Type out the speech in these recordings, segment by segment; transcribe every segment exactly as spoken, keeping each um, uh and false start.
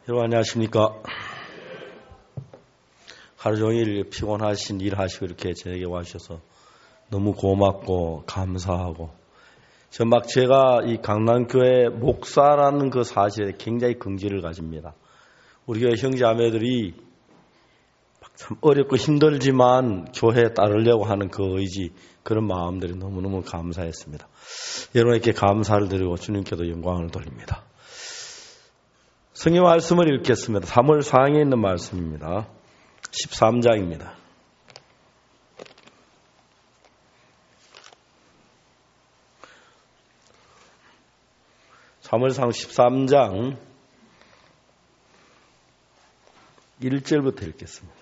여러분 안녕하십니까? 하루 종일 피곤하신 일하시고 이렇게 저에게 와주셔서 너무 고맙고 감사하고, 저 막 제가 이 강남교회 목사라는 그 사실에 굉장히 긍지를 가집니다. 우리 교회 형제자매들이 참 어렵고 힘들지만 교회에 따르려고 하는 그 의지, 그런 마음들이 너무너무 감사했습니다. 여러분에게 감사를 드리고 주님께도 영광을 돌립니다. 성경 말씀을 읽겠습니다. 사무엘 사항에 있는 말씀입니다. 십삼 장입니다. 사무엘상 십삼 장 일 절부터 읽겠습니다.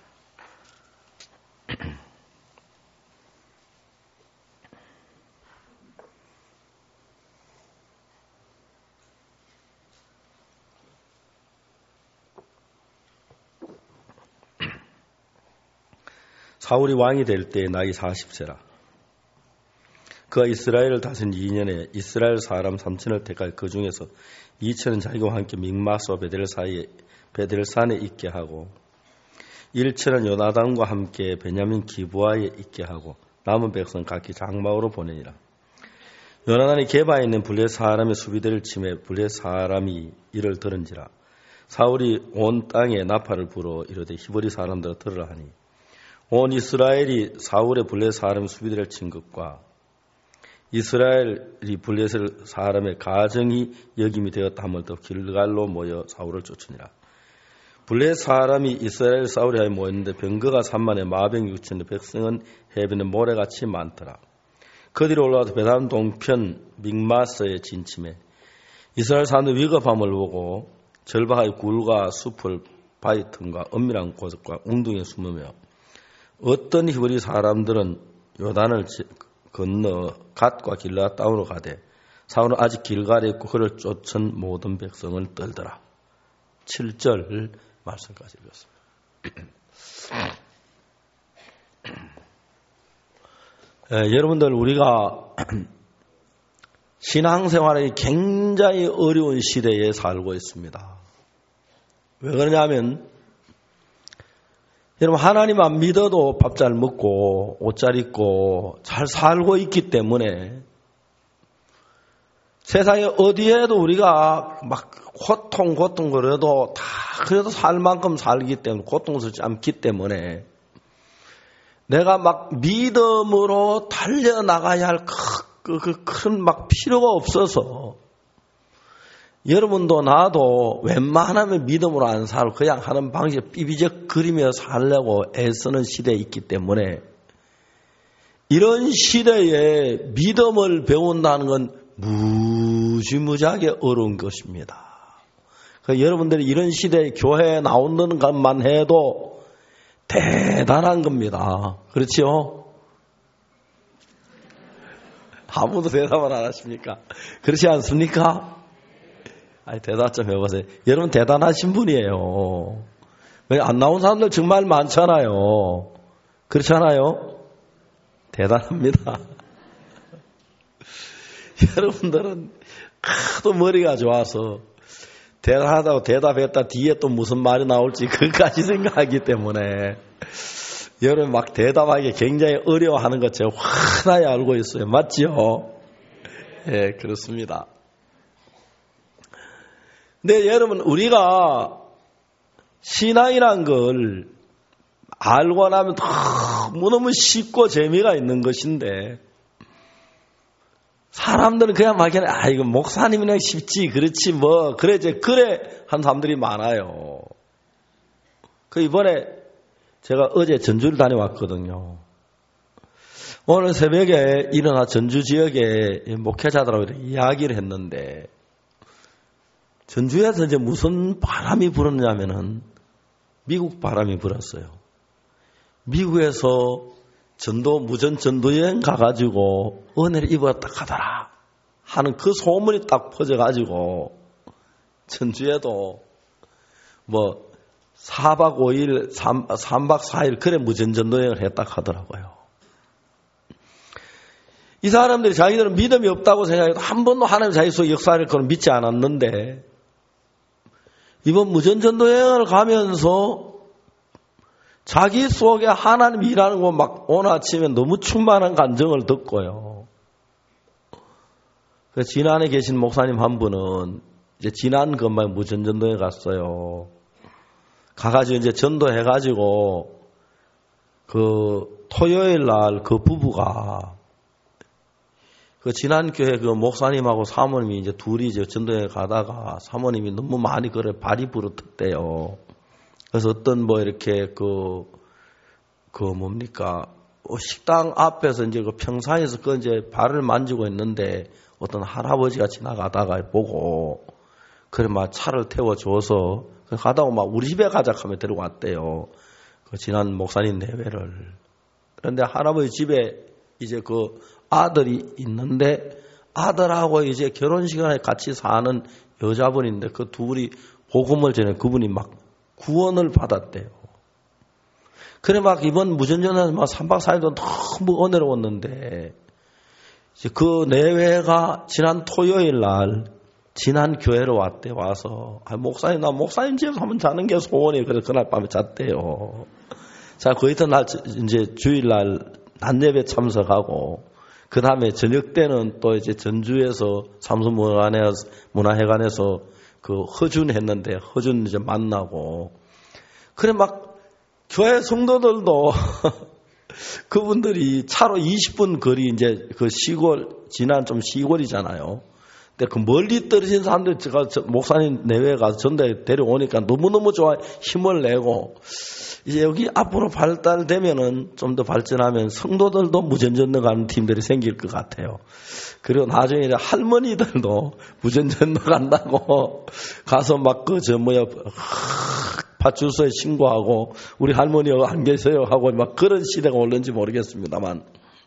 사울이 왕이 될 때 나이 사십 세라. 그가 이스라엘을 다스린 이 년에 이스라엘 사람 삼천을 택하여 그 중에서 이천은 자기와 함께 믹마스와 베델 사이에 베델산에 있게 하고, 일천은 요나단과 함께 베냐민 기브아에 있게 하고, 남은 백성 각기 장막으로 보내니라. 요나단이 게바에 있는 블레 사람의 수비대를 치매 블레 사람이 이를 들은지라. 사울이 온 땅에 나팔을 불어 이르되 히브리 사람들아 들으라 하니, 온 이스라엘이 사울의 블레 사람의 수비대를 친 것과 이스라엘이 블레 사람의 가정이 여김이 되었다 함을 더 길갈로 모여 사울을 쫓으니라. 블레 사람이 이스라엘 사울이 하여 모였는데 병거가 삼만에 마병 육천에 백성은 해변에 모래같이 많더라. 그들이 올라와서 베단 동편 믹마스에 진침해 이스라엘 사람들 위급함을 보고 절박하게 굴과 숲을 바위 틈과 은밀한 곳과 웅둥이에 숨으며, 어떤 히브리 사람들은 요단을 건너 갓과 길라 땅으로 가되 사울은 아직 길갈에 있고 그를 쫓은 모든 백성을 떨더라. 칠 절 말씀까지 읽었습니다. 예, 여러분들, 우리가 신앙생활이 굉장히 어려운 시대에 살고 있습니다. 왜 그러냐면, 여러분, 하나님만 믿어도 밥 잘 먹고 옷 잘 입고 잘 살고 있기 때문에 세상에 어디에도 우리가 막 고통 고통 그래도 다 그래도 살 만큼 살기 때문에, 고통스럽지 않기 때문에 내가 막 믿음으로 달려나가야 할 그 큰 막 필요가 없어서, 여러분도 나도 웬만하면 믿음으로 안 살고 그냥 하는 방식 삐비적 그리며 살려고 애쓰는 시대에 있기 때문에, 이런 시대에 믿음을 배운다는 건 무지무지하게 어려운 것입니다. 그러니까 여러분들이 이런 시대에 교회에 나오는 것만 해도 대단한 겁니다. 그렇지요? 아무도 대답을 안 하십니까? 그렇지 않습니까? 아니, 대답 좀 해보세요. 여러분 대단하신 분이에요. 왜 안 나온 사람들 정말 많잖아요. 그렇잖아요? 대단합니다. 여러분들은 하도 머리가 좋아서 대단하다고 대답했다 뒤에 또 무슨 말이 나올지 그것까지 생각하기 때문에 여러분 막 대답하기 굉장히 어려워하는 것 제가 환하게 알고 있어요. 맞지요? 예, 네, 그렇습니다. 근데 여러분, 우리가 신앙이란 걸 알고 나면 너무너무 쉽고 재미가 있는 것인데, 사람들은 그냥 막 그냥 아 이거 목사님이랑 쉽지 그렇지 뭐 그래 이제 그래 한 사람들이 많아요. 그 이번에 제가 어제 전주를 다녀왔거든요. 오늘 새벽에 일어나 전주 지역에 목회자들하고 이야기를 했는데, 전주에서 이제 무슨 바람이 불었냐면은 미국 바람이 불었어요. 미국에서 전도, 무전 전도 여행 가가지고 은혜를 입었다 하더라 하는 그 소문이 딱 퍼져가지고, 전주에도 뭐 사 박 오 일, 삼 박 사 일 그래 무전 전도 여행을 했다 하더라고요. 이 사람들이 자기들은 믿음이 없다고 생각해도 한 번도 하나님 자기 속 역사를 그걸 믿지 않았는데, 이번 무전전도 여행을 가면서 자기 속에 하나님이 일하는 거 막 오늘 아침에 너무 충만한 감정을 듣고요. 그 지난해 계신 목사님 한 분은 이제 지난 금방 무전전도에 갔어요. 가가지고 이제 전도해가지고 그 토요일 날 그 부부가 그 지난 교회 그 목사님하고 사모님이 이제 둘이 이제 전도에 가다가 사모님이 너무 많이 그래 발이 부르텄대요. 그래서 어떤 뭐 이렇게 그, 그 뭡니까 식당 앞에서 이제 그 평상에서 그 이제 발을 만지고 있는데 어떤 할아버지가 지나가다가 보고 그래 막 차를 태워줘서 가다가 막 우리 집에 가자 하면 데리고 왔대요. 그 지난 목사님 내외를. 그런데 할아버지 집에 이제 그 아들이 있는데 아들하고 이제 결혼 시간에 같이 사는 여자분인데 그 둘이 복음을 전해 그분이 막 구원을 받았대요. 그래 막 이번 무전전에서 막 삼 박 사 일도 너무 은혜로웠는데 이제 그 내외가 지난 토요일 날 지난 교회로 왔대. 와서 아, 목사님 나 목사님 집에서 한번 자는 게 소원이에요. 그래서 그날 밤에 잤대요. 자, 그 이튿날 이제 주일날 낮예배 참석하고 그 다음에 저녁 때는 또 이제 전주에서 삼수문화회관에서 문화회관에서 그 허준 했는데 허준 이제 만나고 그래 막 교회 성도들도 그분들이 차로 이십 분 거리 이제 그 시골 지난 좀 시골이잖아요. 근데 그 멀리 떨어진 사람들 제가 목사님 내외에 가서 전도에 데려오니까 너무너무 좋아 힘을 내고 이제 여기 앞으로 발달되면은 좀 더 발전하면 성도들도 무전전도 가는 팀들이 생길 것 같아요. 그리고 나중에 이제 할머니들도 무전전도 간다고 가서 막 그 저 뭐야 파출소에 신고하고 우리 할머니 안 계세요 하고 막 그런 시대가 올는지 모르겠습니다만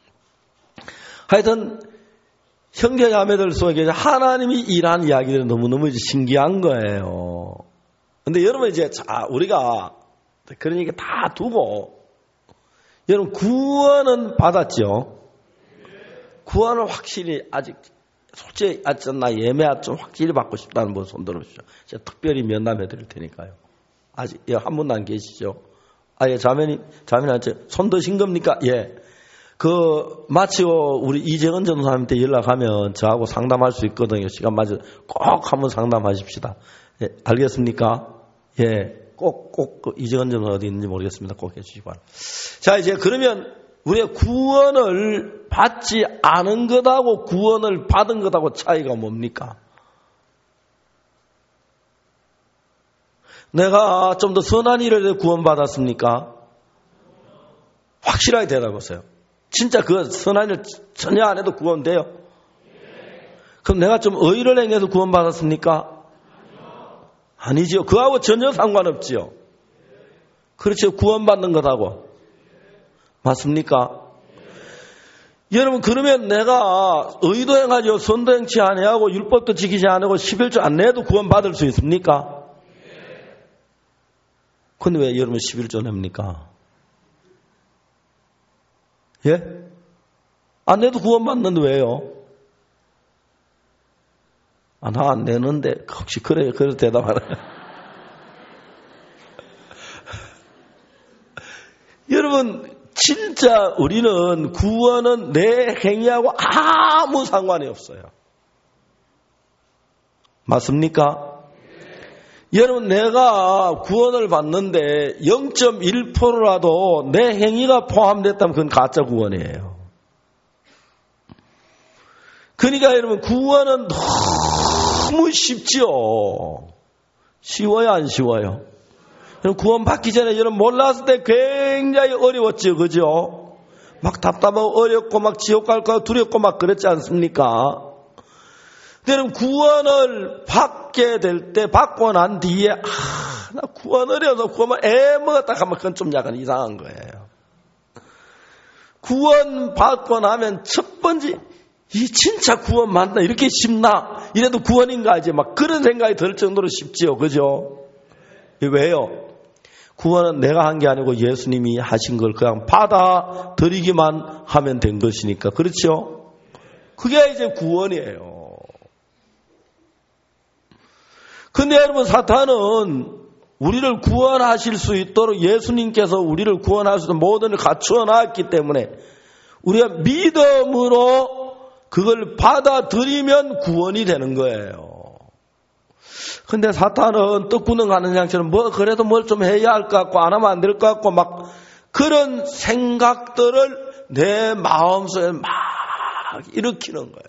하여튼 형제 자매들 속에 하나님이 일하는 이야기들은 너무너무 이제 신기한 거예요. 근데 여러분 이제 자 우리가 그런 얘기 다 두고 여러분 구원은 받았죠. 구원을 확실히 아직 솔직히 나 예매야 좀 확실히 받고 싶다는 분 손 들어주시죠. 제가 특별히 면담해 드릴 테니까요. 아직 예, 한 분도 안 계시죠? 아, 예, 자매님, 자매님한테 손 드신 겁니까? 예. 그 마치고 우리 이재은 전사님한테 연락하면 저하고 상담할 수 있거든요. 시간 맞아 꼭 한번 상담하십시다. 예, 알겠습니까? 예, 꼭 꼭 그 이재은 전사 어디 있는지 모르겠습니다. 꼭 해주시기 바랍니다. 자, 이제 그러면 우리가 구원을 받지 않은 것하고 구원을 받은 것하고 차이가 뭡니까? 내가 좀 더 선한 일을 해 구원받았습니까? 확실하게 대답하세요. 진짜 그 선한 일 전혀 안 해도 구원돼요? 그럼 내가 좀 의를 행해서 구원받았습니까? 아니지요. 그하고 전혀 상관없지요. 그렇죠. 구원받는 것하고. 맞습니까? 여러분 그러면 내가 의도 행하죠. 선도 행치 아니하고 율법도 지키지 않고 십일조 안 내도 구원받을 수 있습니까? 근데 왜 여러분 십일조 냅니까? 예? 안 내도 구원받는데 왜요? 아, 나 안 내는데 혹시 그래 그래 대답하라. 여러분 진짜 우리는 구원은 내 행위하고 아무 상관이 없어요. 맞습니까? 여러분 내가 구원을 받는데 영 점 일 퍼센트라도 내 행위가 포함됐다면 그건 가짜 구원이에요. 그러니까 여러분 구원은 너무 쉽지요. 쉬워요 안 쉬워요? 여러분 구원 받기 전에 여러분 몰랐을 때 굉장히 어려웠죠. 그죠? 막 답답하고 어렵고 막 지옥 갈까 두렵고 막 그랬지 않습니까? 여러분 구원을 받게 될 때 받고 난 뒤에 아, 나 구원 어려워서 구원을 애 먹었다 하면 그건 좀 약간 이상한 거예요. 구원 받고 나면 첫 번째 이 진짜 구원 맞나 이렇게 쉽나 이래도 구원인가 이제 막 그런 생각이 들 정도로 쉽지요. 그죠? 왜요? 구원은 내가 한 게 아니고 예수님이 하신 걸 그냥 받아들이기만 하면 된 것이니까. 그렇죠? 그게 이제 구원이에요. 근데 여러분, 사탄은 우리를 구원하실 수 있도록 예수님께서 우리를 구원할 수 있도록 모든 걸 갖추어 놨기 때문에 우리가 믿음으로 그걸 받아들이면 구원이 되는 거예요. 근데 사탄은 떡구멍 가는 양처럼 뭐 그래도 뭘 좀 해야 할 것 같고 안 하면 안 될 것 같고 막 그런 생각들을 내 마음속에 막 일으키는 거예요.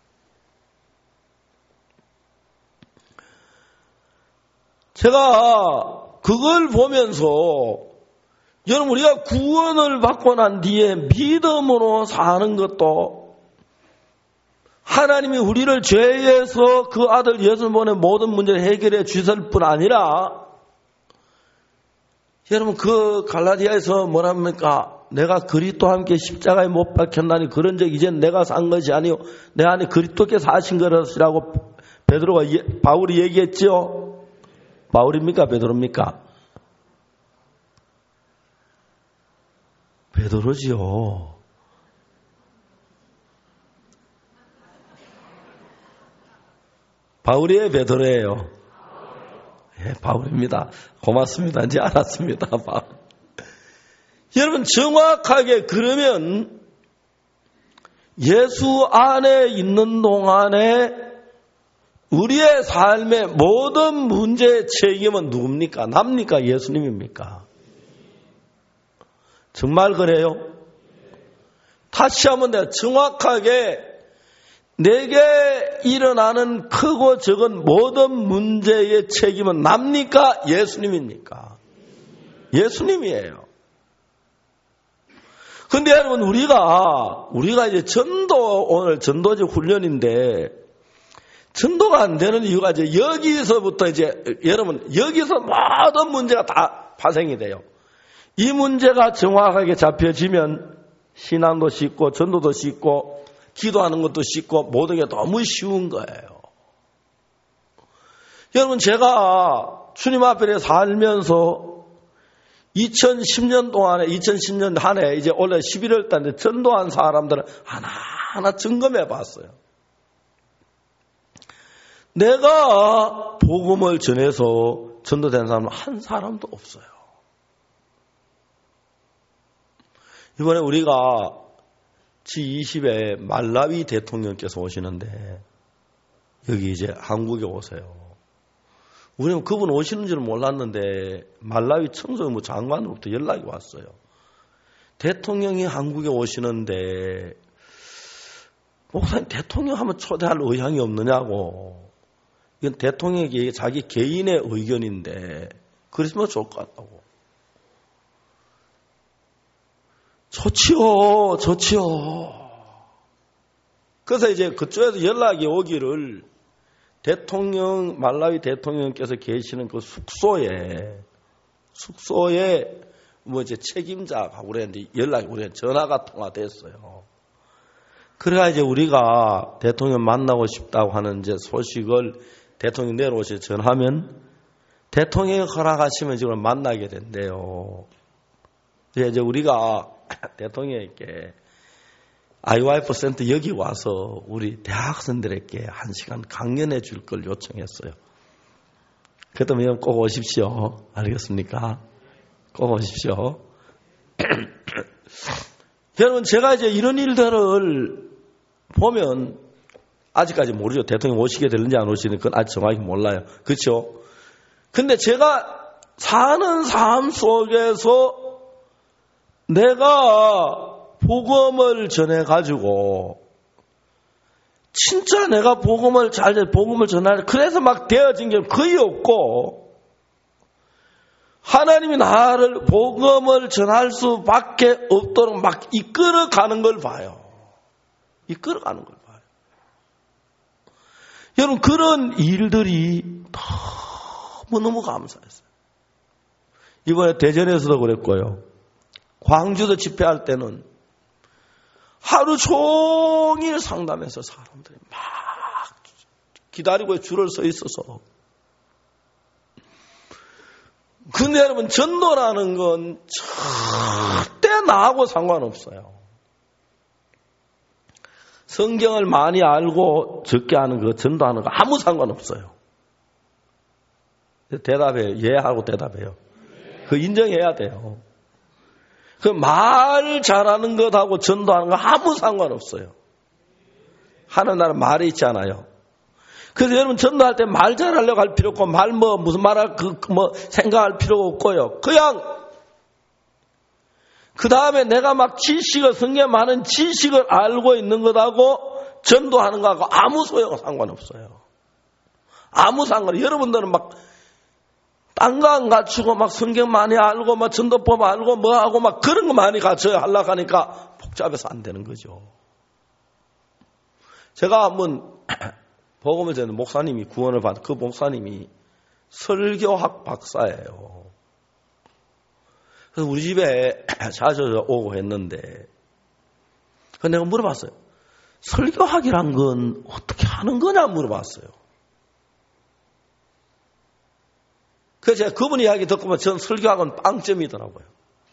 제가 그걸 보면서 여러분, 우리가 구원을 받고 난 뒤에 믿음으로 사는 것도 하나님이 우리를 죄에서 그 아들 예수를 보내 모든 문제를 해결해 주실 뿐 아니라, 여러분, 그 갈라디아에서 뭐랍니까? 내가 그리스도와 함께 십자가에 못 박혔나니 그런 적 이젠 내가 산 것이 아니요 내 안에 그리스도께서 하신 것이라고 베드로가 바울이 얘기했죠. 바울입니까? 베드로입니까? 베드로지요. 바울이에요, 베드로예요? 예, 바울입니다. 고맙습니다. 이제 알았습니다. 바울. 여러분, 정확하게 그러면 예수 안에 있는 동안에 우리의 삶의 모든 문제의 책임은 누굽니까? 납니까? 예수님입니까? 정말 그래요? 다시 한번 내가 정확하게 내게 일어나는 크고 적은 모든 문제의 책임은 납니까? 예수님입니까? 예수님이에요. 근데 여러분, 우리가, 우리가 이제 전도, 오늘 전도직 훈련인데, 전도가 안 되는 이유가 이제 여기서부터 이제 여러분 여기서 모든 문제가 다 파생이 돼요. 이 문제가 정확하게 잡혀지면 신앙도 쉽고 전도도 쉽고 기도하는 것도 쉽고 모든 게 너무 쉬운 거예요. 여러분, 제가 주님 앞에 살면서 이천십 년 동안에 이천십 년 한 해 이제 올해 십일월 달에 전도한 사람들은 하나하나 점검해 봤어요. 내가 복음을 전해서 전도된 사람은 한 사람도 없어요. 이번에 우리가 지 이십에 말라위 대통령께서 오시는데 여기 이제 한국에 오세요. 우리는 그분 오시는 줄 몰랐는데 말라위 청소부 장관으로부터 연락이 왔어요. 대통령이 한국에 오시는데 목사님, 대통령 하면 초대할 의향이 없느냐고. 이건 대통령에게 자기 개인의 의견인데 그랬으면 좋을 것 같다고. 좋지요, 좋지요. 그래서 이제 그쪽에서 연락이 오기를 대통령, 말라위 대통령께서 계시는 그 숙소에, 숙소에 뭐 이제 책임자하고 그랬는데 연락이, 우리가 전화가 통화됐어요. 그래야 이제 우리가 대통령 만나고 싶다고 하는 이제 소식을 대통령 내려오셔서 전하면 대통령이 허락하시면 지금 만나게 된대요. 그래서 이제 우리가 대통령에게 아이와이프 센터 여기 와서 우리 대학생들에게 한 시간 강연해 줄 걸 요청했어요. 그렇다면 꼭 오십시오. 알겠습니까? 꼭 오십시오. 여러분, 제가 이제 이런 일들을 보면 아직까지 모르죠. 대통령 오시게 되는지 안 오시는지 그건 아직 정확히 몰라요. 그렇죠? 근데 제가 사는 삶 속에서 내가 복음을 전해가지고 진짜 내가 복음을 잘, 복음을 전하려 그래서 막 되어진 게 거의 없고 하나님이 나를 복음을 전할 수밖에 없도록 막 이끌어가는 걸 봐요. 이끌어가는 걸 봐요. 여러분, 그런 일들이 너무너무 감사했어요. 이번에 대전에서도 그랬고요. 광주도 집회할 때는 하루 종일 상담해서 사람들이 막 기다리고 줄을 서 있어서. 근데 여러분, 전도라는 건 절대 나하고 상관없어요. 성경을 많이 알고 적게 하는 거, 전도하는 거 아무 상관없어요. 대답해요. 예 하고 대답해요. 그 인정해야 돼요. 그 말 잘하는 것하고 전도하는 거 아무 상관없어요. 하는 나라 말이 있잖아요. 그래서 여러분 전도할 때 말 잘하려고 할 필요 없고 말 뭐 무슨 말할 그 뭐 생각할 필요가 없고요. 그냥 그 다음에 내가 막 지식을 성경에 많은 지식을 알고 있는 것하고 전도하는 것하고 아무 소용 상관없어요. 아무 상관. 여러분들은 막 딴 거 안 갖추고 막 성경 많이 알고 막 전도법 알고 뭐 하고 막 그런 거 많이 갖춰야 하려고 하니까 복잡해서 안 되는 거죠. 제가 한번 복음을 전에 목사님이 구원을 받은 그 목사님이 설교학 박사예요. 그래서 우리 집에 자주 오고 했는데 그래서 내가 물어봤어요. 설교학이란 건 어떻게 하는 거냐 물어봤어요. 그래서 제가 그분 이야기 듣고 보면 전 설교학은 빵점이더라고요.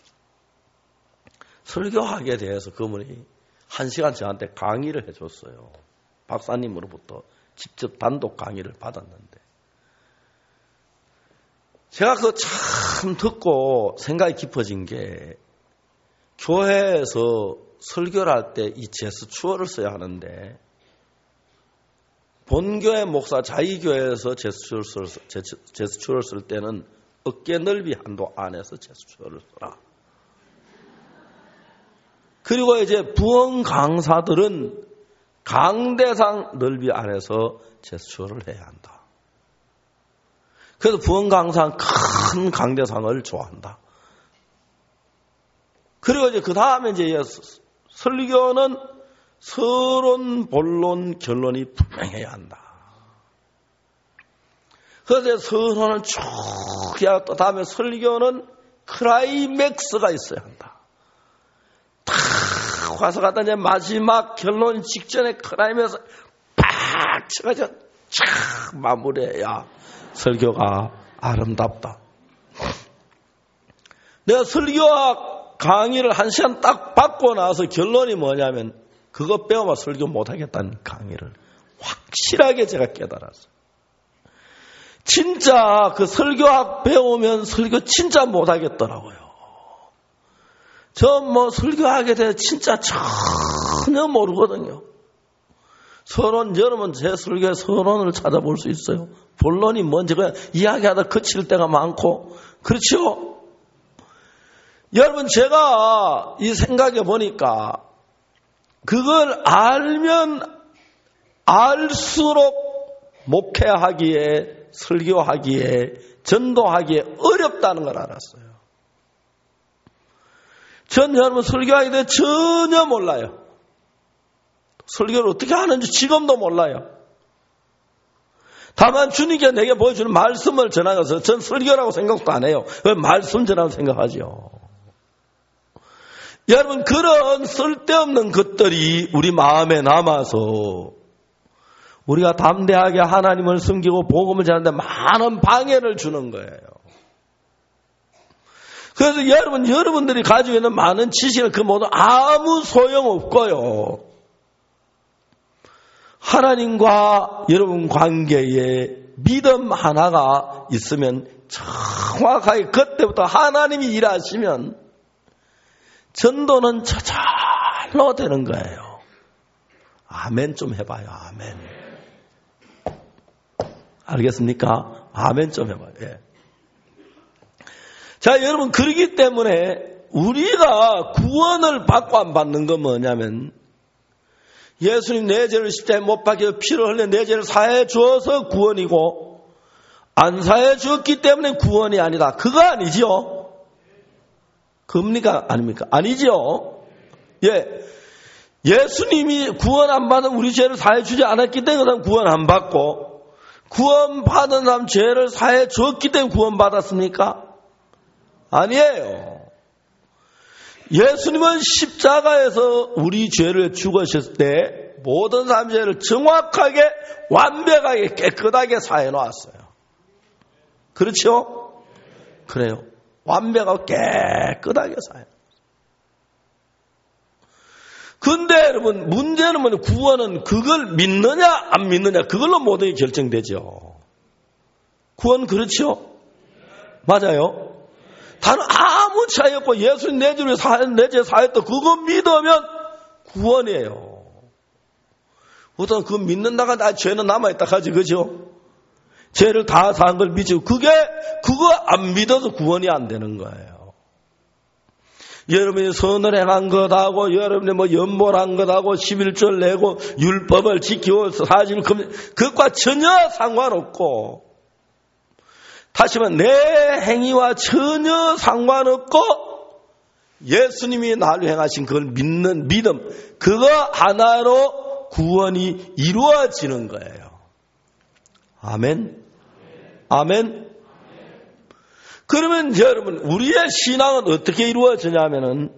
설교학에 대해서 그분이 한 시간 저한테 강의를 해줬어요. 박사님으로부터 직접 단독 강의를 받았는데 제가 그거 참 듣고 생각이 깊어진 게 교회에서 설교를 할 때 이 제스처를 써야 하는데 본교회 목사 자기교회에서 제스처를, 제스처를 쓸 때는 어깨 넓이 한도 안에서 제스처를 써라. 그리고 이제 부흥 강사들은 강대상 넓이 안에서 제스처를 해야 한다. 그래서 부흥 강사는 큰 강대상을 좋아한다. 그리고 이제 그 다음에 이제 설교는 서론, 본론, 결론이 분명해야 한다. 그래서 서론을 쭉 해야 또 다음에 설교는 클라이맥스가 있어야 한다. 탁 와서 갖다 이제 마지막 결론 직전에 클라이맥스 팍 쳐가지고 촥 마무리해야 설교가 아름답다. 내가 설교학 강의를 한 시간 딱 받고 나서 결론이 뭐냐면 그거 배우면 설교 못하겠다는 강의를 확실하게 제가 깨달았어요. 진짜 그 설교학 배우면 설교 진짜 못하겠더라고요. 저 뭐 설교학에 대해 진짜 전혀 모르거든요. 서론, 여러분 제 설교의 서론을 찾아볼 수 있어요. 본론이 뭔지 그냥 이야기하다 그칠 때가 많고 그렇죠? 여러분 제가 이 생각해 보니까 그걸 알면 알수록 목회하기에 설교하기에 전도하기에 어렵다는 걸 알았어요. 전 여러분 설교하기에 대해 전혀 몰라요. 설교를 어떻게 하는지 지금도 몰라요. 다만 주님께 내게 보여주는 말씀을 전하면서 전 설교라고 생각도 안 해요. 왜 말씀 전하고 생각하죠. 여러분 그런 쓸데없는 것들이 우리 마음에 남아서 우리가 담대하게 하나님을 섬기고 복음을 전하는데 많은 방해를 주는 거예요. 그래서 여러분 여러분들이 가지고 있는 많은 지식은 그 모두 아무 소용없고요. 하나님과 여러분 관계에 믿음 하나가 있으면 정확하게 그때부터 하나님이 일하시면 전도는 저절로 되는 거예요. 아멘 좀 해봐요. 아멘. 알겠습니까? 아멘 좀 해봐요. 예. 자, 여러분 그러기 때문에 우리가 구원을 받고 안 받는 건 뭐냐면 예수님 내 죄를 십자가에 못 박혀 피를 흘려 내 죄를 사해 주어서 구원이고 안 사해 주었기 때문에 구원이 아니다. 그거 아니죠? 그겁니까? 아닙니까? 아니죠. 예. 예수님이 구원 안 받은 우리 죄를 사해 주지 않았기 때문에 구원 안 받고 구원 받은 사람 죄를 사해 줬기 때문에 구원 받았습니까? 아니에요. 예수님은 십자가에서 우리 죄를 죽으셨을 때 모든 사람의 죄를 정확하게 완벽하게 깨끗하게 사해 놓았어요. 그렇죠? 그래요. 완벽하고 깨끗하게 사해. 근데 여러분 문제는 뭐냐? 구원은 그걸 믿느냐 안 믿느냐 그걸로 모든 게 결정되죠. 구원 그렇죠? 맞아요? 다른 아무 차이 없고 예수님 내 주를 사, 내 죄 사했다. 그거 믿으면 구원이에요. 우선 그거 믿는다가 나 죄는 남아있다 하지, 그죠? 죄를 다 사한 걸 믿죠. 그게, 그거 안 믿어서 구원이 안 되는 거예요. 여러분이 선을 행한 것하고, 여러분이 뭐 연몰한 것하고, 십일조를 내고, 율법을 지키고, 사실 그것과 전혀 상관없고, 다시 말해, 내 행위와 전혀 상관없고, 예수님이 나를 행하신 그걸 믿는 믿음, 그거 하나로 구원이 이루어지는 거예요. 아멘. 아멘. 그러면 여러분, 우리의 신앙은 어떻게 이루어지냐면은,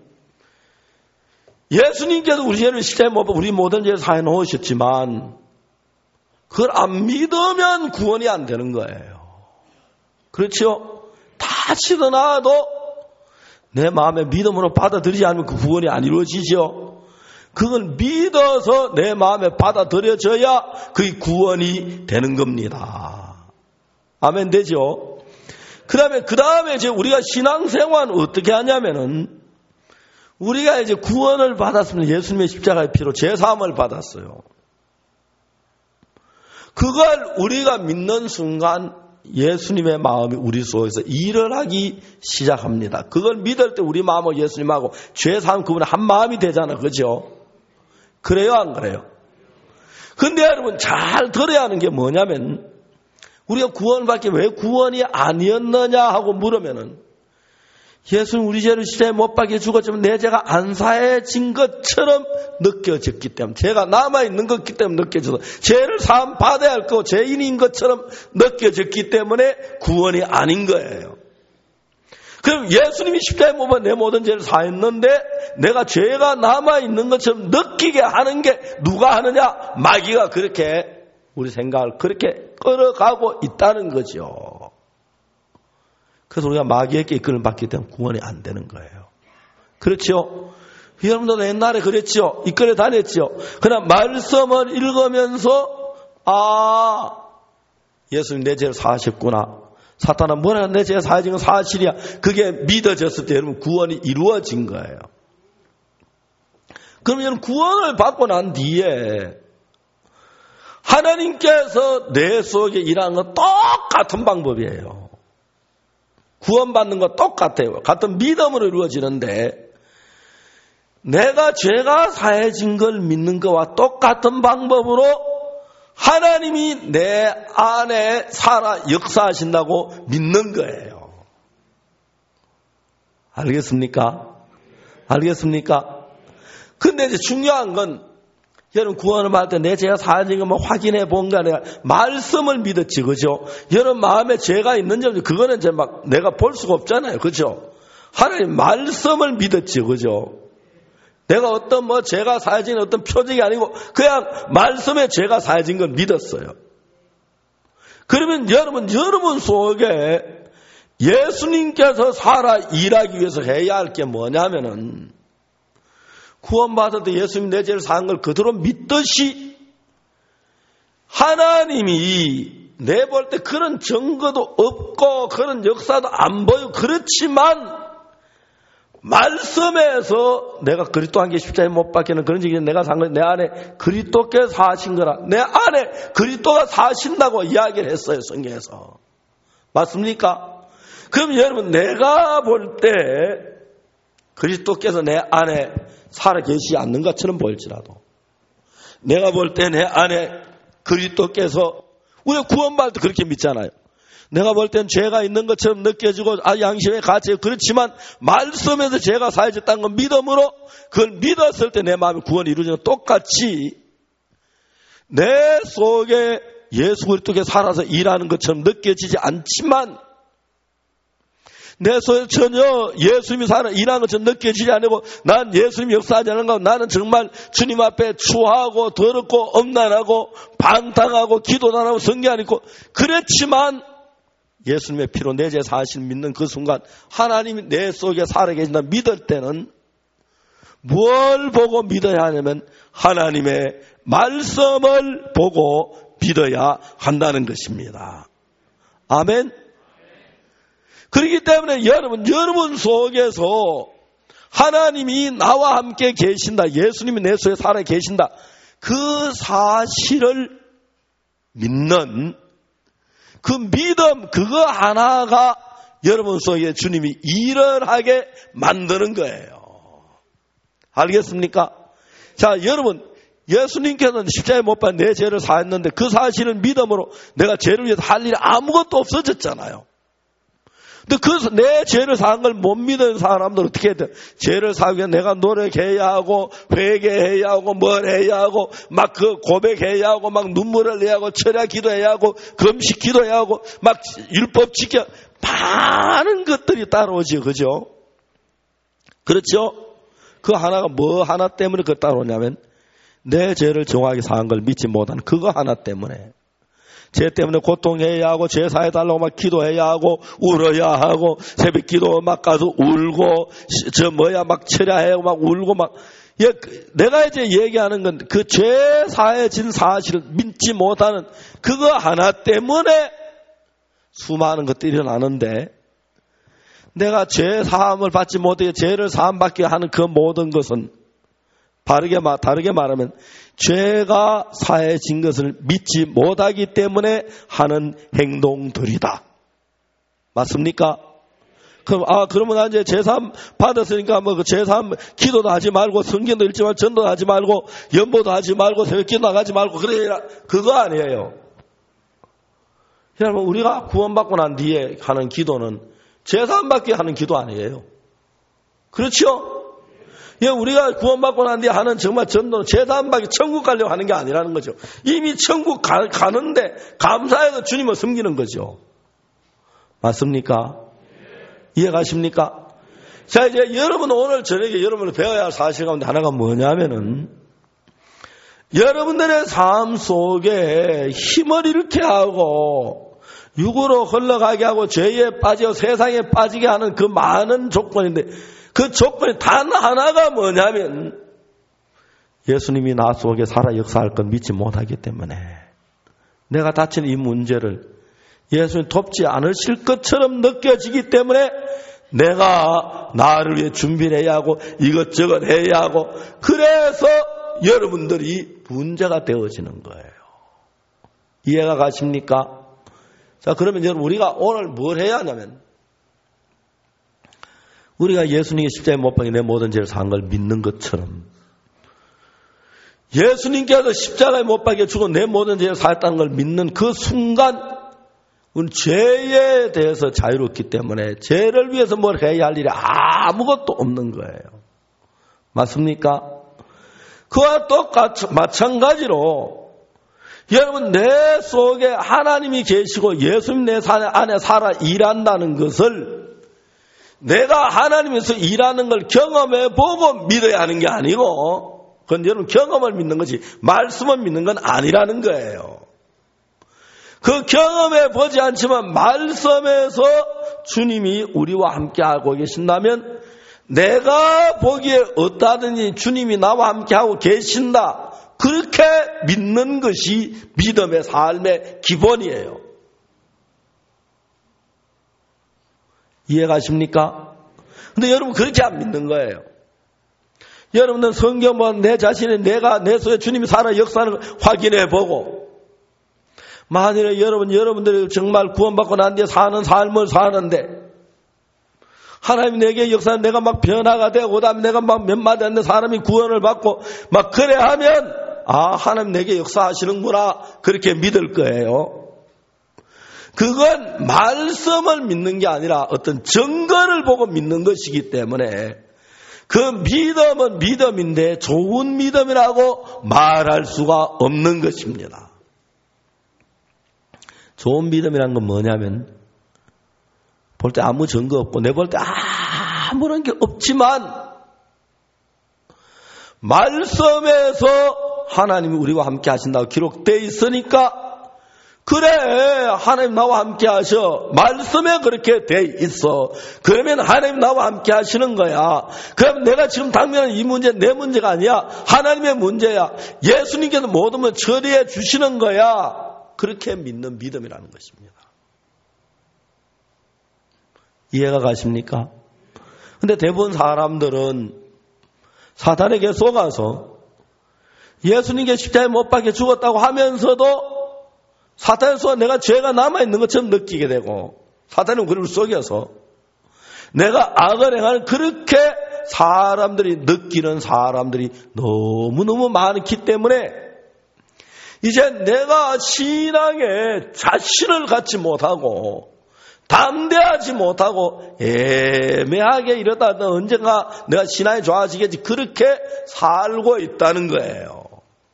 예수님께서 우리 죄를 시대 못 우리 모든 죄를 사해 놓으셨지만, 그걸 안 믿으면 구원이 안 되는 거예요. 그렇죠? 다시 떠나도 내 마음에 믿음으로 받아들이지 않으면 그 구원이 안 이루어지죠. 그걸 믿어서 내 마음에 받아들여져야 그게 구원이 되는 겁니다. 아멘 되죠? 그 다음에, 그 다음에 이제 우리가 신앙생활은 어떻게 하냐면은, 우리가 이제 구원을 받았으면 예수님의 십자가의 피로 제사함을 받았어요. 그걸 우리가 믿는 순간 예수님의 마음이 우리 속에서 일을 하기 시작합니다. 그걸 믿을 때 우리 마음하고 예수님하고 죄사함 그분은 한 마음이 되잖아. 그죠? 그래요, 안 그래요? 근데 여러분 잘 들어야 하는 게 뭐냐면, 우리가 구원을 받기 왜 구원이 아니었느냐 하고 물으면은, 예수는 우리 죄를 시대에 못 박혀 죽었지만 내 죄가 안 사해진 것처럼 느껴졌기 때문에, 죄가 남아있는 것기 때문에 느껴져서 죄를 사함 받아야 할 거 죄인인 것처럼 느껴졌기 때문에 구원이 아닌 거예요. 그럼 예수님이 십자가에 못 박혀 내 모든 죄를 사했는데 내가 죄가 남아있는 것처럼 느끼게 하는 게 누가 하느냐? 마귀가 그렇게 우리 생각을 그렇게 끌어가고 있다는 거죠. 그래서 우리가 마귀에게 이끌림을 받기 때문에 구원이 안 되는 거예요. 그렇죠? 여러분도 옛날에 그랬죠? 이끌려 다녔죠? 그러나 말씀을 읽으면서, 아, 예수님 내 죄를 사하셨구나. 사탄은 뭐라 내 죄가 사해진 건 사실이야. 그게 믿어졌을 때 여러분 구원이 이루어진 거예요. 그러면 구원을 받고 난 뒤에 하나님께서 내 속에 일하는 건 똑같은 방법이에요. 구원받는 거 똑같아요. 같은 믿음으로 이루어지는데, 내가 죄가 사해진 걸 믿는 것과 똑같은 방법으로 하나님이 내 안에 살아 역사하신다고 믿는 거예요. 알겠습니까? 알겠습니까? 근데 이제 중요한 건, 여러분 구원을 받을 때 내 죄가 사해진 것만 확인해 본 게 아니라 말씀을 믿었지, 그죠? 여러분 마음에 죄가 있는지 없는지 그거는 이제 막 내가 볼 수가 없잖아요, 그죠? 하나님 말씀을 믿었지, 그죠? 내가 어떤 뭐 죄가 사해진 어떤 표적이 아니고 그냥 말씀에 죄가 사해진 걸 믿었어요. 그러면 여러분 여러분 속에 예수님께서 살아 일하기 위해서 해야 할 게 뭐냐면은, 구원받을 때 예수님 내 죄를 사한 걸 그대로 믿듯이 하나님이 내 볼 때 그런 증거도 없고 그런 역사도 안 보이고 그렇지만 말씀에서 내가 그리스도 한 게 십자가에 못 박히는 그런 얘기는 내가 산 거 내 안에 그리스도께서 사신 거라. 내 안에 그리스도가 사신다고 이야기를 했어요, 성경에서. 맞습니까? 그럼 여러분 내가 볼 때 그리스도께서 내 안에 살아계시지 않는 것처럼 보일지라도, 내가 볼 때 내 안에 그리스도께서, 우리가 구원받을 때 그렇게 믿잖아요. 내가 볼 땐 죄가 있는 것처럼 느껴지고 아 양심의 가치가 그렇지만 말씀에서 죄가 사해졌다는 건 믿음으로 그걸 믿었을 때 내 마음의 구원이 이루어지는 것 똑같이 내 속에 예수 그리스도께 살아서 일하는 것처럼 느껴지지 않지만, 내 속에 전혀 예수님이 살아 일하는 것처럼 느껴지지 않고 난 예수님이 역사하지 않는 거, 나는 정말 주님 앞에 추하고 더럽고 엄난하고 방탕하고 기도도 안 하고 성경 안 읽고 그렇지만 예수님의 피로 내 죄 사실 믿는 그 순간 하나님이 내 속에 살아계신다 믿을 때는 뭘 보고 믿어야 하냐면 하나님의 말씀을 보고 믿어야 한다는 것입니다. 아멘. 그렇기 때문에 여러분, 여러분 속에서 하나님이 나와 함께 계신다, 예수님이 내 속에 살아 계신다, 그 사실을 믿는 그 믿음, 그거 하나가 여러분 속에 주님이 일을 하게 만드는 거예요. 알겠습니까? 자, 여러분, 예수님께서는 십자가에 못 박혀 내 죄를 사했는데 그 사실을 믿음으로 내가 죄를 위해서 할 일이 아무것도 없어졌잖아요. 근데 그 내 죄를 사한 걸 못 믿는 사람들 어떻게 해야 돼? 죄를 사기 위해 내가 노력해야 하고 회개해야 하고 뭘 해야 하고 막 그 고백해야 하고 막 눈물을 내야 하고 철야 기도해야 하고 금식 기도해야 하고 막 율법 지켜 많은 것들이 따라오지, 그죠? 그렇죠? 그 하나가 뭐 하나 때문에 그 따라오냐면 내 죄를 정확하게 사한 걸 믿지 못한 그거 하나 때문에. 죄 때문에 고통해야 하고 죄 사해달라고 막 기도해야 하고 울어야 하고 새벽 기도 막 가서 울고 저 뭐야 막 철야하고 막 울고 막. 예, 내가 이제 얘기하는 건 그 죄 사해진 사실을 믿지 못하는 그거 하나 때문에 수많은 것들이 일어나는데, 내가 죄 사함을 받지 못해 죄를 사함받게 하는 그 모든 것은 바르게 말, 다르게 말하면 죄가 사해진 것을 믿지 못하기 때문에 하는 행동들이다. 맞습니까? 그럼, 아, 그러면 나 이제 제사함 받았으니까 뭐 그 제사함 기도도 하지 말고 성경도 읽지 말고 전도도 하지 말고 연보도 하지 말고 새벽 기도 나가지 말고 그래, 그거 아니에요. 여러분, 우리가 구원받고 난 뒤에 하는 기도는 제사함 받기 하는 기도 아니에요. 그렇죠? 예, 우리가 구원받고 난 뒤에 하는 정말 전도는 제사함 받기 천국 가려고 하는 게 아니라는 거죠. 이미 천국 가, 가는데 감사해서 주님을 섬기는 거죠. 맞습니까? 이해가십니까? 자, 이제 여러분 오늘 저녁에 여러분을 배워야 할 사실 가운데 하나가 뭐냐면은 여러분들의 삶 속에 힘을 잃게 하고 육으로 흘러가게 하고 죄에 빠져 세상에 빠지게 하는 그 많은 조건인데 그 조건이 단 하나가 뭐냐면 예수님이 나 속에 살아 역사할 건 믿지 못하기 때문에 내가 다친 이 문제를 예수님 돕지 않으실 것처럼 느껴지기 때문에 내가 나를 위해 준비를 해야 하고 이것저것 해야 하고 그래서 여러분들이 문제가 되어지는 거예요. 이해가 가십니까? 자, 그러면 여러분 우리가 오늘 뭘 해야 하냐면 우리가 예수님의 십자가에 못 박혀 내 모든 죄를 사한 걸 믿는 것처럼 예수님께서 십자가에 못 박혀 죽어 내 모든 죄를 사했다는 걸 믿는 그 순간 우리는 죄에 대해서 자유롭기 때문에 죄를 위해서 뭘 해야 할 일이 아무것도 없는 거예요. 맞습니까? 그와 똑같이 마찬가지로 여러분 내 속에 하나님이 계시고 예수님 내 안에 살아 일한다는 것을 내가 하나님에서 일하는 걸 경험해 보고 믿어야 하는 게 아니고 그건 여러분 경험을 믿는 거지 말씀을 믿는 건 아니라는 거예요. 그 경험해 보지 않지만 말씀에서 주님이 우리와 함께하고 계신다면 내가 보기에 어떠하든지 주님이 나와 함께하고 계신다. 그렇게 믿는 것이 믿음의 삶의 기본이에요. 이해가십니까? 근데 여러분 그렇게 안 믿는 거예요. 여러분은 성경 보면 내 자신이 내가 내 속에 주님이 살아 역사를 확인해 보고 만일에 여러분 여러분들이 정말 구원받고 난 뒤에 사는 삶을 사는데 하나님 내게 역사는 내가 막 변화가 되고 그다음에 내가 막 몇 마디 안 된 사람이 구원을 받고 막 그래 하면 아 하나님 내게 역사하시는구나 그렇게 믿을 거예요. 그건 말씀을 믿는 게 아니라 어떤 증거를 보고 믿는 것이기 때문에 그 믿음은 믿음인데 좋은 믿음이라고 말할 수가 없는 것입니다. 좋은 믿음이란 건 뭐냐면 볼 때 아무 증거 없고 내 볼 때 아무런 게 없지만 말씀에서 하나님이 우리와 함께 하신다고 기록되어 있으니까 그래 하나님 나와 함께 하셔 말씀에 그렇게 돼 있어 그러면 하나님 나와 함께 하시는 거야. 그럼 내가 지금 당면은 이 문제 내 문제가 아니야 하나님의 문제야. 예수님께서 모든 걸 처리해 주시는 거야. 그렇게 믿는 믿음이라는 것입니다. 이해가 가십니까? 근데 대부분 사람들은 사탄에게 속아서 예수님께 십자가에 못 박혀 죽었다고 하면서도 사탄에 속아 내가 죄가 남아있는 것처럼 느끼게 되고, 사탄은 우리를 속여서 내가 악을 행하는, 그렇게 사람들이 느끼는 사람들이 너무너무 많기 때문에 이제 내가 신앙에 자신을 갖지 못하고 담대하지 못하고 애매하게 이러다 언젠가 내가 신앙이 좋아지겠지, 그렇게 살고 있다는 거예요.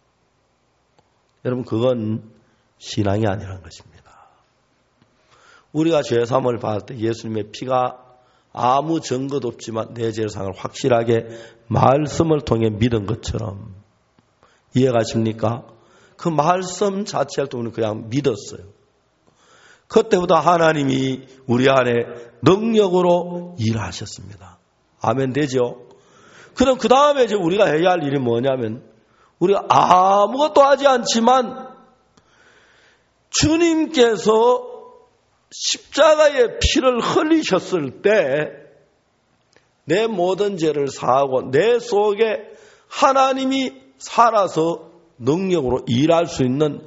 여러분, 그건 신앙이 아니라는 것입니다. 우리가 죄사함을 받을 때 예수님의 피가 아무 증거도 없지만 내 죄를 상을 확실하게 말씀을 통해 믿은 것처럼, 이해가십니까? 그 말씀 자체를 우리는 그냥 믿었어요. 그때부터 하나님이 우리 안에 능력으로 일하셨습니다. 아멘 되죠? 그럼 그 다음에 이제 우리가 해야 할 일이 뭐냐면, 우리가 아무것도 하지 않지만 주님께서 십자가의 피를 흘리셨을 때 내 모든 죄를 사하고 내 속에 하나님이 살아서 능력으로 일할 수 있는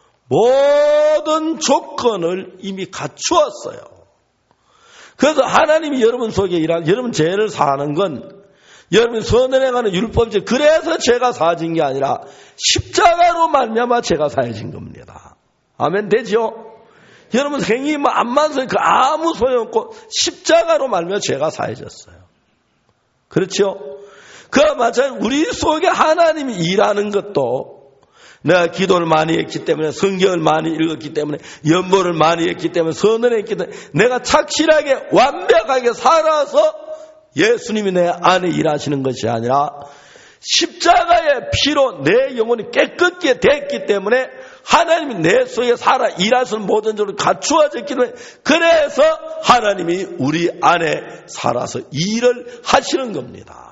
모든 조건을 이미 갖추었어요. 그래서 하나님이 여러분 속에 일하는, 여러분 죄를 사하는 건 여러분 선을 행하는 율법이죠. 그래서 죄가 사해진 게 아니라 십자가로 말미암아 죄가 사해진 겁니다. 아멘 되죠? 여러분 행위 뭐 암만 그 아무 소용없고 십자가로 말미암아 죄가 사해졌어요. 그렇죠? 그와 마찬가지로 우리 속에 하나님이 일하는 것도, 내가 기도를 많이 했기 때문에, 성경을 많이 읽었기 때문에, 연보를 많이 했기 때문에, 선을 했기 때문에 내가 착실하게 완벽하게 살아서 예수님이 내 안에 일하시는 것이 아니라 십자가의 피로 내 영혼이 깨끗게 됐기 때문에 하나님이 내 속에 살아 일하시는 모든 점을 갖추어졌기 때문에, 그래서 하나님이 우리 안에 살아서 일을 하시는 겁니다.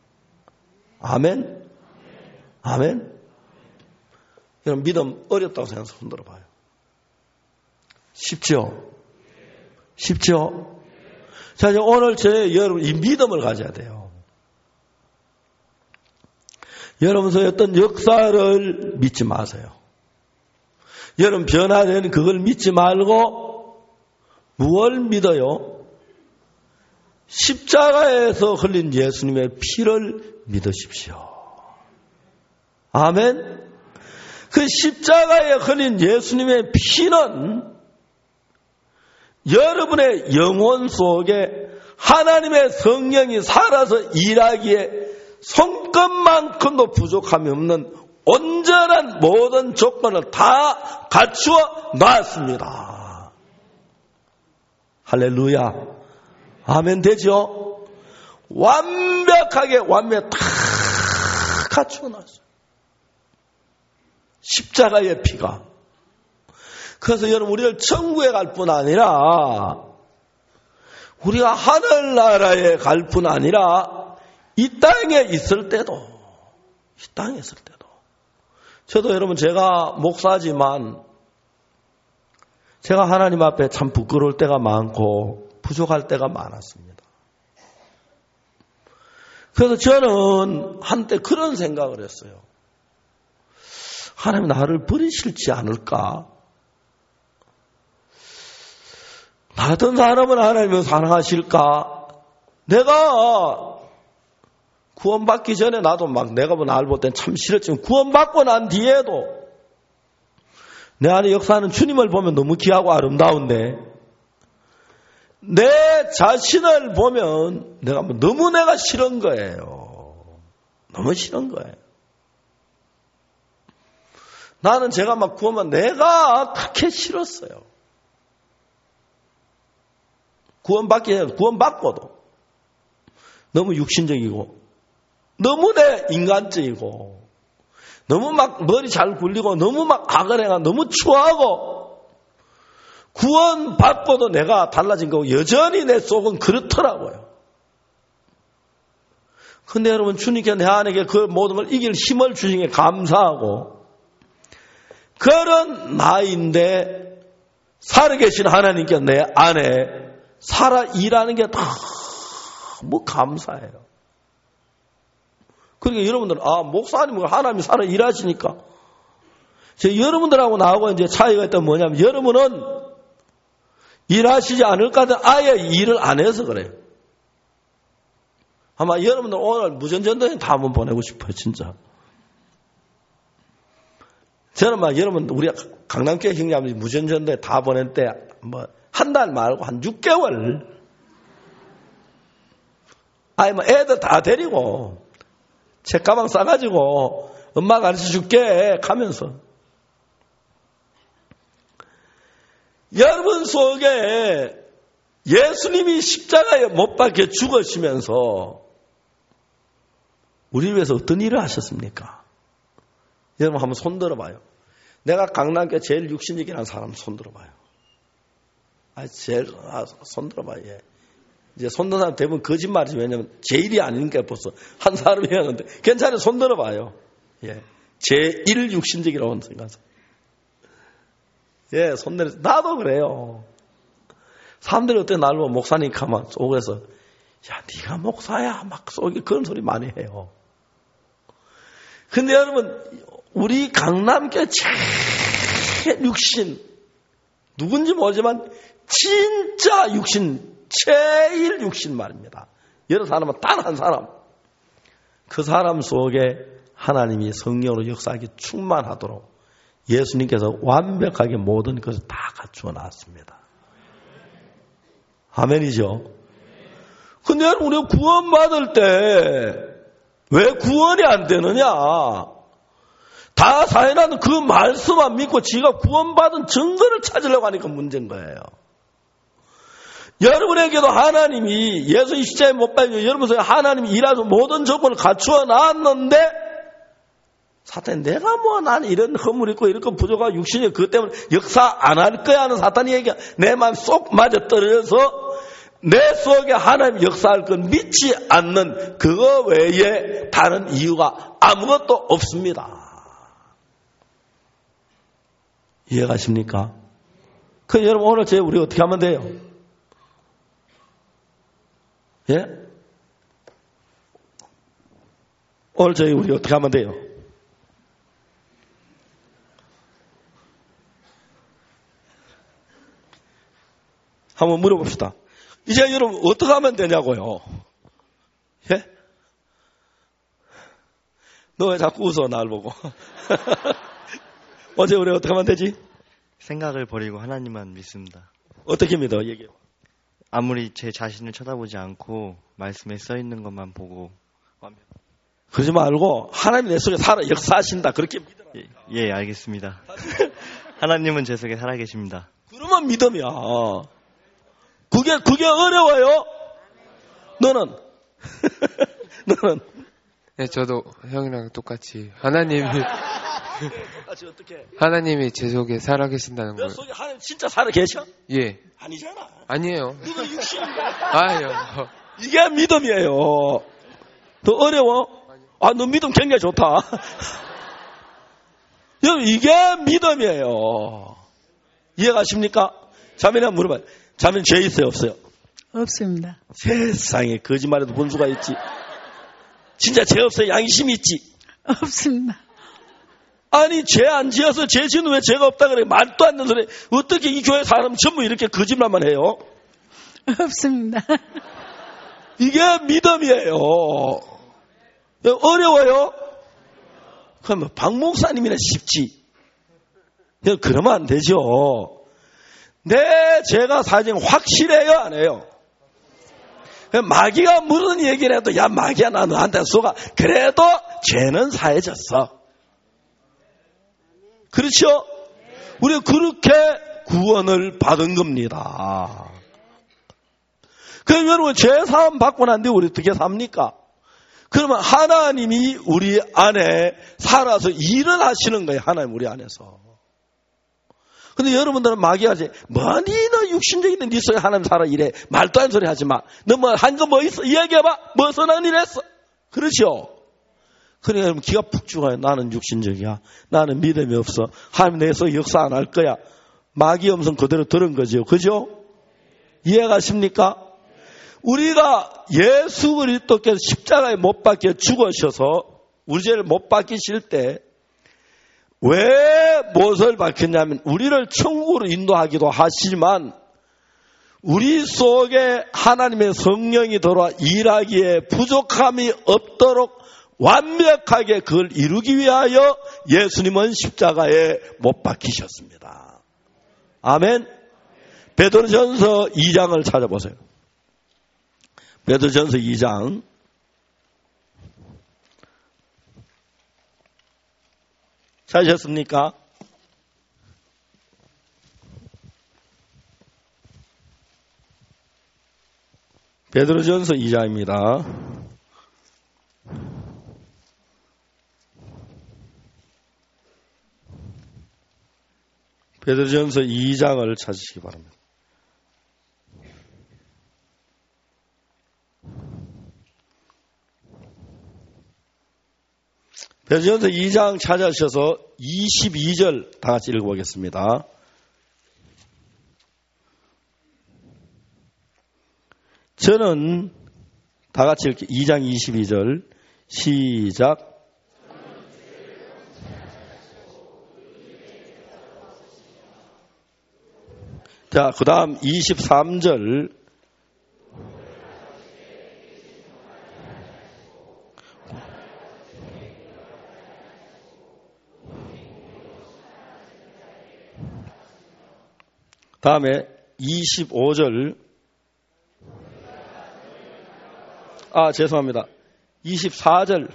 아멘? 아멘? 여러분 믿음 어렵다고 생각해서 흔들어 봐요. 쉽죠? 쉽죠? 자, 이제 오늘 제 여러분 이 믿음을 가져야 돼요. 여러분 속에 어떤 역사를 믿지 마세요. 여러분 변화되는 그걸 믿지 말고 무엇을 믿어요? 십자가에서 흘린 예수님의 피를 믿으십시오. 아멘? 그 십자가에 흘린 예수님의 피는 여러분의 영혼 속에 하나님의 성령이 살아서 일하기에 손끝만큼도 부족함이 없는 온전한 모든 조건을 다 갖추어 놨습니다. 할렐루야. 아멘 되죠? 완벽하게 완벽 다 갖추어 놨어요. 십자가의 피가. 그래서 여러분 우리를 천국에 갈 뿐 아니라 우리가 하늘나라에 갈 뿐 아니라 이 땅에 있을 때도, 이 땅에 있을 때도, 저도 여러분 제가 목사지만 제가 하나님 앞에 참 부끄러울 때가 많고 부족할 때가 많았습니다. 그래서 저는 한때 그런 생각을 했어요. 하나님 나를 버리실지 않을까? 나 같은 사람은 하나님을 사랑하실까? 내가 구원받기 전에 나도 막 내가 뭐 나를 볼 땐 참 싫었지만 구원받고 난 뒤에도 내 안에 역사하는 주님을 보면 너무 귀하고 아름다운데 내 자신을 보면 내가 뭐 너무 내가 싫은 거예요. 너무 싫은 거예요. 나는 제가 막 구원만 내가 그렇게 싫었어요. 구원받기 전에 구원받고도 너무 육신적이고 너무 내 인간적이고 너무 막 머리 잘 굴리고 너무 막 악을 행하고 너무 추하고 구원받고도 내가 달라진 거고 여전히 내 속은 그렇더라고요. 근데 여러분 주님께 내 안에게 그 모든 걸 이길 힘을 주신 게 감사하고 그런 나인데 살아계신 하나님께 내 안에 살아 일하는 게 너무 감사해요. 그러니까 여러분들은, 아, 목사님은 하나님이 살아 일하시니까. 제 여러분들하고 나하고 이제 차이가 있다면 뭐냐면, 여러분은 일하시지 않을까 하든 아예 일을 안 해서 그래요. 아마 여러분들 오늘 무전전도에 다 한번 보내고 싶어요, 진짜. 저는 막 여러분, 우리 강남교회 형님이 무전전도에 다 보낼 때, 뭐, 한 달 말고 한 육 개월. 아니, 뭐, 애들 다 데리고, 책가방 싸가지고, 엄마 가르쳐 줄게, 가면서. 여러분 속에 예수님이 십자가에 못 박혀 죽으시면서, 우리 위해서 어떤 일을 하셨습니까? 여러분 한번 손 들어봐요. 내가 강남교회 제일 육신적이라는 사람 손 들어봐요. 아, 제일, 아, 손 들어봐요. 예. 이제 손 드는 사람 대부분 거짓말이지. 왜냐면 제일이 아니니까 벌써 한 사람이었는데. 괜찮아요. 손 들어봐요. 예. 제일 육신적이라고 생각하세요. 예, 손 내려. 나도 그래요. 사람들이 어때 날 보면 목사님 가만 속에서, 야, 네가 목사야. 막 속에 그런 소리 많이 해요. 근데 여러분, 우리 강남교회 제일 육신, 누군지 모르지만 진짜 육신, 제일 육신 말입니다. 여러 사람은 단 한 사람. 그 사람 속에 하나님이 성령으로 역사하기 충만하도록 예수님께서 완벽하게 모든 것을 다 갖추어 놨습니다. 아멘이죠? 근데 여러분, 우리가 구원받을 때 왜 구원이 안 되느냐? 다 사연하는 그 말씀만 믿고 지가 구원받은 증거를 찾으려고 하니까 문제인 거예요. 여러분에게도 하나님이 예수 십자가에 못 박혀 여러분 속에 하나님이 일하셔서 모든 조건을 갖추어 놨는데 사탄이 내가 뭐 나는 이런 허물 있고 이렇게 부족하고 육신이 그것 때문에 역사 안 할 거야 하는 사탄이 얘기가 내 마음 쏙 맞아 떨어져서 내 속에 하나님 역사할 건 믿지 않는 그거 외에 다른 이유가 아무것도 없습니다. 이해가십니까? 그 여러분 오늘 제 우리 어떻게 하면 돼요? 예? 오늘 저희 우리 어떻게 하면 돼요? 한번 물어봅시다. 이제 여러분 어떻게 하면 되냐고요? 예? 너 왜 자꾸 웃어 날 보고? 어제 우리 어떻게 하면 되지? 생각을 버리고 하나님만 믿습니다. 어떻게 믿어? 얘기해. 아무리 제 자신을 쳐다보지 않고 말씀에 써 있는 것만 보고. 그러지 말고 하나님이 내 속에 살아 역사하신다. 그렇게 믿으라. 예, 예, 알겠습니다. 하나님은 제 속에 살아계십니다. 그러면 믿음이야. 그게 그게 어려워요? 너는 너는? 네, 저도 형이랑 똑같이 하나님이 똑같이 어떻게? 하나님이 제 속에 살아계신다는 내 거예요. 속에 하나님 진짜 살아계셔? 예. 아니잖아. 아니에요. 이거 육신이야. 아요. 이게 믿음이에요. 더 어려워? 아, 너 믿음 굉장히 좋다. 여러분, 이게 믿음이에요. 이해가십니까? 자매는 물어봐요. 자매는 죄 있어요, 없어요? 없습니다. 세상에 거짓말에도 본수가 있지. 진짜 죄 없어요? 양심이 있지? 없습니다. 아니, 죄 안 지어서 죄 지는 왜 죄가 없다 그래? 말도 안 되는 소리. 어떻게 이 교회 사람 전부 이렇게 거짓말만 해요? 없습니다. 이게 믿음이에요. 어려워요? 그러면 박 목사님이나 쉽지. 그러면 안 되죠. 내 죄가 사실 확실해요, 안 해요? 마귀가 무슨 얘기를 해도 야 마귀야 나 너한테 쏘가 그래도 죄는 사해졌어. 그렇죠? 우리가 그렇게 구원을 받은 겁니다. 그럼 여러분 죄 사함 받고 난 뒤에 우리 어떻게 삽니까? 그러면 하나님이 우리 안에 살아서 일을 하시는 거예요. 하나님 우리 안에서. 근데 여러분들은 마귀가 이제 뭐니 너 육신적인데 네 속에 하나님 살아 이래. 말도 안 되는 소리 하지 마. 너 뭐 한 거 뭐 있어? 이야기해봐. 뭐 선한 일 했어? 그렇죠? 그러니까 여러분 기가 푹 죽어요. 나는 육신적이야. 나는 믿음이 없어. 하나님 내 속에 역사 안 할 거야. 마귀 음성 그대로 들은 거죠. 그죠? 이해가십니까? 우리가 예수 그리스도께서 십자가에 못 박혀 죽으셔서 우리 죄를 못 박히실 때 왜 못을 박혔냐면 우리를 천국으로 인도하기도 하시지만 우리 속에 하나님의 성령이 들어와 일하기에 부족함이 없도록 완벽하게 그걸 이루기 위하여 예수님은 십자가에 못 박히셨습니다. 아멘. 베드로전서 이 장을 찾아보세요. 베드로전서 이 장. 찾으셨습니까? 베드로전서 이 장입니다. 베드로전서 이 장을 찾으시기 바랍니다. 베드로전서 이 장 찾아주셔서 이십이 절 다 같이 읽어보겠습니다. 저는 다 같이 읽게 이 장 이십이 절 시작. 자, 그 다음 이십삼 절. 다음에 이십오 절. 아, 죄송합니다. 이십사 절.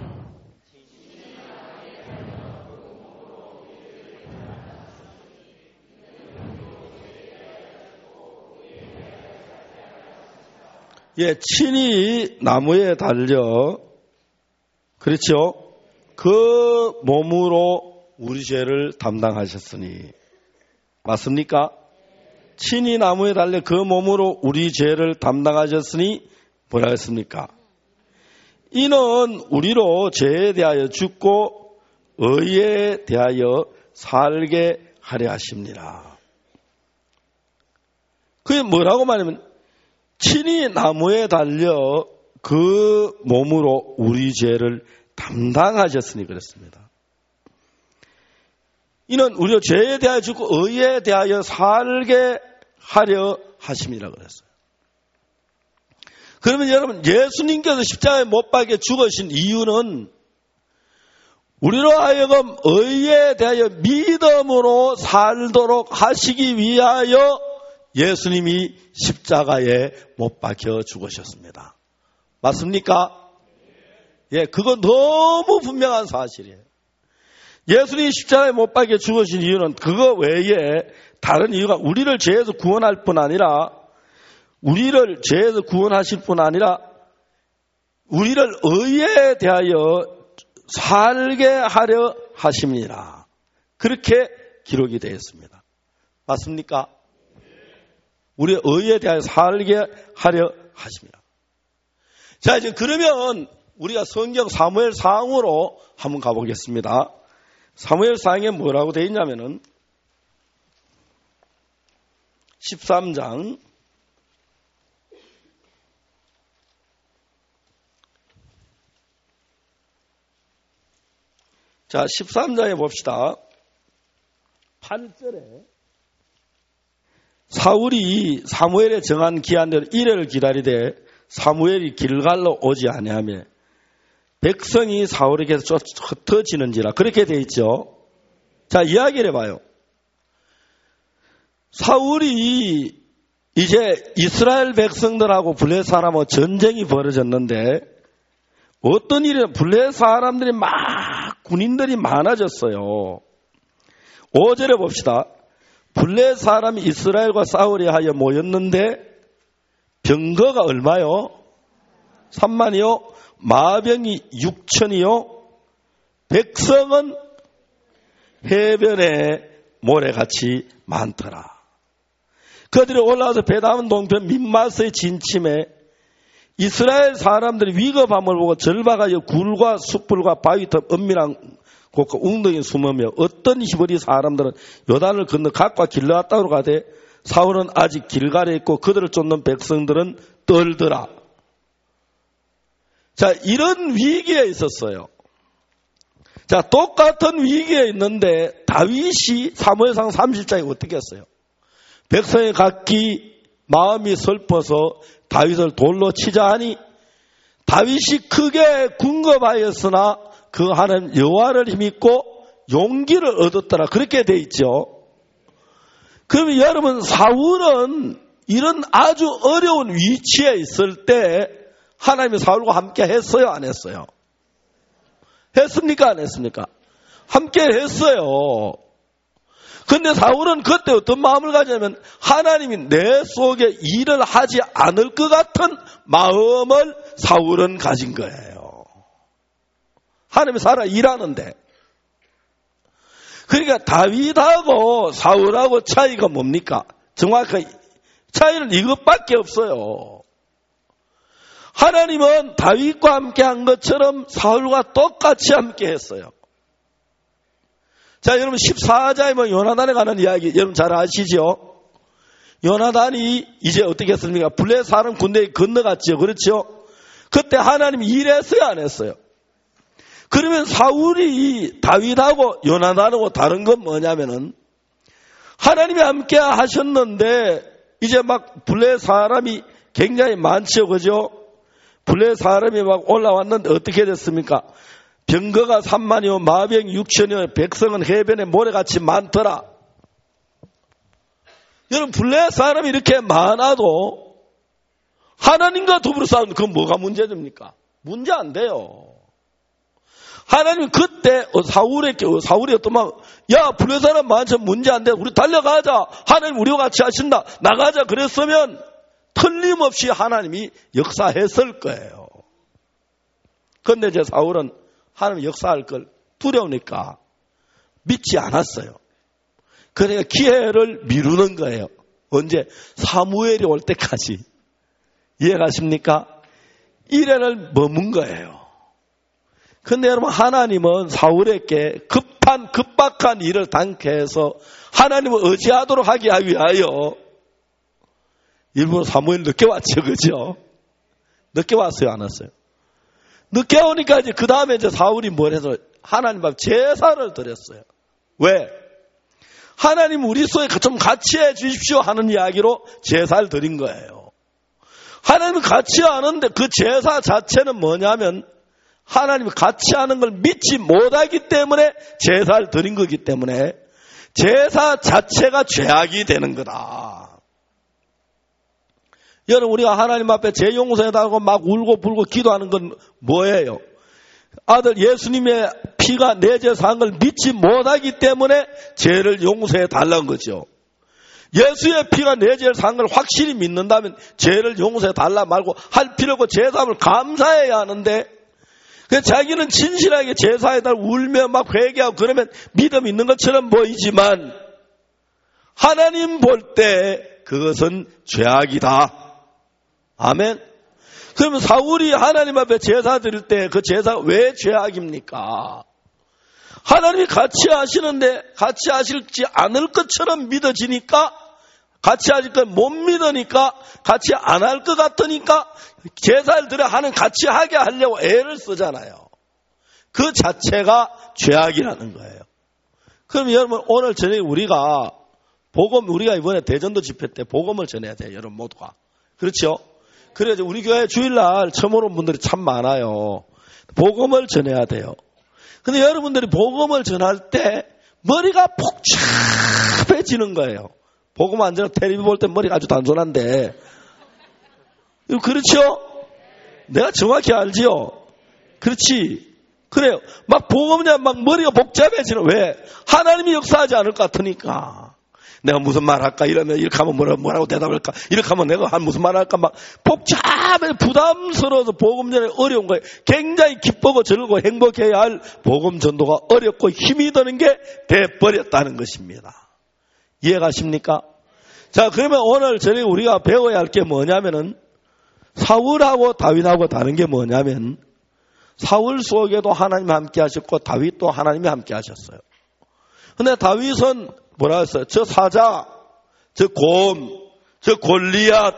예, 친히 나무에 달려, 그렇죠? 그 몸으로 우리 죄를 담당하셨으니. 맞습니까? 친히 나무에 달려 그 몸으로 우리 죄를 담당하셨으니 뭐라 했습니까? 이는 우리로 죄에 대하여 죽고 의에 대하여 살게 하려 하십니다. 그게 뭐라고 말하면 친히 나무에 달려 그 몸으로 우리 죄를 담당하셨으니 그랬습니다. 이는 우리로 죄에 대하여 죽고 의에 대하여 살게 하려 하심이라 그랬어요. 그러면 여러분, 예수님께서 십자가에 못 박혀 죽으신 이유는 우리로 하여금 의에 대하여 믿음으로 살도록 하시기 위하여 예수님이 십자가에 못 박혀 죽으셨습니다. 맞습니까? 예, 그건 너무 분명한 사실이에요. 예수님이 십자가에 못 박혀 죽으신 이유는 그거 외에 다른 이유가 우리를 죄에서 구원할 뿐 아니라 우리를 죄에서 구원하실 뿐 아니라 우리를 의에 대하여 살게 하려 하십니다. 그렇게 기록이 되어 있습니다. 맞습니까? 우리의 의에 대하여 살게 하려 하십니다. 자, 이제 그러면 우리가 성경 사무엘상으로 한번 가보겠습니다. 사무엘상에 뭐라고 되어 있냐면은 십삼 장 자, 십삼 장에 봅시다. 팔 절에 사울이 사무엘에 정한 기한대로 일회를 기다리되 사무엘이 길갈로 오지 아니하며 백성이 사울에게서 흩어지는지라 그렇게 되어 있죠. 자, 이야기를 해봐요. 사울이 이제 이스라엘 백성들하고 블레 사람하고 전쟁이 벌어졌는데 어떤 일이 블레 사람들이 막 군인들이 많아졌어요. 오 절에 봅시다. 블레 사람이 이스라엘과 싸우려 하여 모였는데 병거가 얼마요? 삼만이요. 마병이 육천이요. 백성은 해변에 모래같이 많더라. 그들이 올라와서 베다문 동편 민마스의 진침에 이스라엘 사람들이 위급함을 보고 절박하여 굴과 숯불과 바위톱 은밀한 곳과 웅덩이에 숨으며 어떤 히브리 사람들은 요단을 건너 각과 길러앗다로 가되 사울은 아직 길갈에 있고 그들을 쫓는 백성들은 떨더라. 자, 이런 위기에 있었어요. 자, 똑같은 위기에 있는데 다윗이 사무엘상 삼십 장에 어떻게 했어요? 백성이 각기 마음이 슬퍼서 다윗을 돌로 치자 하니 다윗이 크게 궁금하였으나 그 하나님 여호와를 힘입고 용기를 얻었더라. 그렇게 돼 있죠. 그러면 여러분, 사울은 이런 아주 어려운 위치에 있을 때 하나님이 사울과 함께 했어요, 안 했어요? 했습니까, 안 했습니까? 함께 했어요. 근데 사울은 그때 어떤 마음을 가지냐면 하나님이 내 속에 일을 하지 않을 것 같은 마음을 사울은 가진 거예요. 하나님이 살아 일하는데. 그러니까 다윗하고 사울하고 차이가 뭡니까? 정확하게 차이는 이것밖에 없어요. 하나님은 다윗과 함께 한 것처럼 사울과 똑같이 함께 했어요. 자, 여러분 십사 장에 뭐 요나단에 관한 이야기 여러분 잘 아시죠? 요나단이 이제 어떻게 했습니까? 블레 사람 군대에 건너갔죠. 그렇죠? 그때 하나님이 일했어요, 안 했어요? 그러면 사울이 다윗하고 요나단하고 다른 건 뭐냐면은 하나님이 함께 하셨는데 이제 막 블레 사람이 굉장히 많죠. 그죠? 블레 사람이 막 올라왔는데 어떻게 됐습니까? 병거가 삼만이요 마병 육천이요 백성은 해변에 모래같이 많더라. 여러분 블레 사람이 이렇게 많아도 하나님과 더불어 싸우는 그건 뭐가 문제됩니까? 문제 안 돼요. 하나님 그때 사울에게 사울이 어떤 막 야 블레 사람 많죠 문제 안 돼. 우리 달려가자. 하나님 우리와 같이 하신다. 나가자. 그랬으면 틀림없이 하나님이 역사했을 거예요. 그런데 이제 사울은 하나님 역사할 걸 두려우니까 믿지 않았어요. 그러니까 기회를 미루는 거예요. 언제? 사무엘이 올 때까지. 이해가십니까? 이래를 머문 거예요. 그런데 여러분 하나님은 사울에게 급한 급박한 일을 당케 해서 하나님을 의지하도록 하기 위하여 일부러 사무엘 늦게 왔죠. 그죠? 늦게 왔어요? 안 왔어요? 늦게 오니까 이제 그 다음에 이제 사울이 뭘 해서 하나님 앞에 제사를 드렸어요. 왜? 하나님 우리 속에 좀 같이 해 주십시오 하는 이야기로 제사를 드린 거예요. 하나님이 같이 하는데 그 제사 자체는 뭐냐면 하나님이 같이 하는 걸 믿지 못하기 때문에 제사를 드린 거기 때문에 제사 자체가 죄악이 되는 거다. 여러분 우리가 하나님 앞에 죄 용서해달라고 막 울고 불고 기도하는 건 뭐예요? 아들 예수님의 피가 내 죄 사한 걸 믿지 못하기 때문에 죄를 용서해달라는 거죠. 예수의 피가 내 죄를 사한 걸 확실히 믿는다면 죄를 용서해달라 말고 할 필요 없고 제사함을 감사해야 하는데 자기는 진실하게 제사에다 울며 막 회개하고 그러면 믿음 있는 것처럼 보이지만 하나님 볼 때 그것은 죄악이다. 아멘. 그러면 사울이 하나님 앞에 제사 드릴 때 그 제사가 왜 죄악입니까? 하나님이 같이 하시는데 같이 하실지 않을 것처럼 믿어지니까 같이 하실 걸 못 믿으니까 같이 안 할 것 같으니까 제사를 드려 하는 같이 하게 하려고 애를 쓰잖아요. 그 자체가 죄악이라는 거예요. 그럼 여러분 오늘 저녁에 우리가 복음 우리가 이번에 대전도 집회 때 복음을 전해야 돼요. 여러분 모두가. 그렇죠? 그래서 우리 교회 주일날 처음 오는 분들이 참 많아요. 복음을 전해야 돼요. 근데 여러분들이 복음을 전할 때 머리가 복잡해지는 거예요. 복음 안 전하고 텔레비 볼 때 머리가 아주 단순한데. 그렇죠? 내가 정확히 알지요? 그렇지. 그래요. 막 복음이냐 막 머리가 복잡해지는 왜? 하나님이 역사하지 않을 것 같으니까. 내가 무슨 말 할까? 이러면 이렇게 하면 뭐라고, 뭐라고 대답할까? 이렇게 하면 내가 한 무슨 말 할까? 막 복잡해 부담스러워서 복음 전에 어려운 거예요. 굉장히 기쁘고 즐거고 행복해야 할 복음 전도가 어렵고 힘이 드는 게 돼버렸다는 것입니다. 이해가십니까? 자, 그러면 오늘 저희 우리가 배워야 할 게 뭐냐면은 사울하고 다윗하고 다른 게 뭐냐면 사울 속에도 하나님이 함께 하셨고 다윗도 하나님이 함께 하셨어요. 근데 다윗은 뭐라 했어요? 저 사자, 저 곰, 저 골리앗,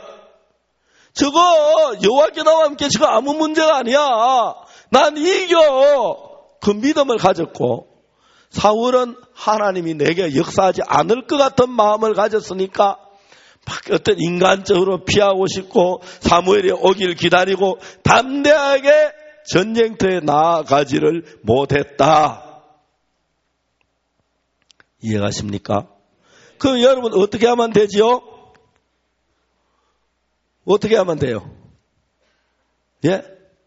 저거 여호와께와 함께 저거 아무 문제가 아니야. 난 이겨. 그 믿음을 가졌고, 사울은 하나님이 내게 역사하지 않을 것 같은 마음을 가졌으니까 막 어떤 인간적으로 피하고 싶고 사무엘이 오길 기다리고 담대하게 전쟁터에 나아가지를 못했다. 이해가십니까? 그럼 여러분 어떻게 하면 되지요? 어떻게 하면 돼요? 예?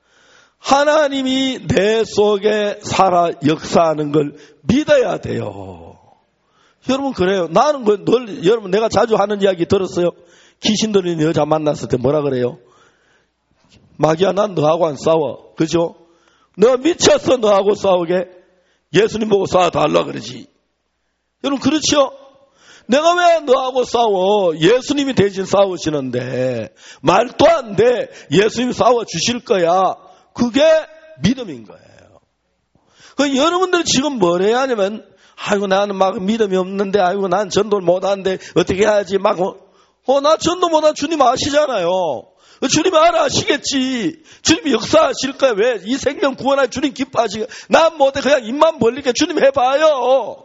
하나님이 내 속에 살아 역사하는 걸 믿어야 돼요. 여러분 그래요. 나는 그 늘 여러분 내가 자주 하는 이야기 들었어요. 귀신 들리는 여자 만났을 때 뭐라 그래요? 마귀야 난 너하고 안 싸워. 그죠? 너 미쳤어 너하고 싸우게. 예수님 보고 싸워달라 그러지. 여러분 그렇죠? 내가 왜 너하고 싸워? 예수님이 대신 싸우시는데 말도 안 돼. 예수님이 싸워주실 거야. 그게 믿음인 거예요. 그 여러분들이 지금 뭘 해야 하냐면 아이고 나는 막 믿음이 없는데 아이고 난 전도를 못하는데 어떻게 해야지 막 어 나 전도 못한 주님 아시잖아요. 주님이 알아 아시겠지. 주님이 역사하실 거야. 왜? 이 생명 구원할 주님 기뻐하시게. 난 못해 그냥 입만 벌리게 주님 해봐요.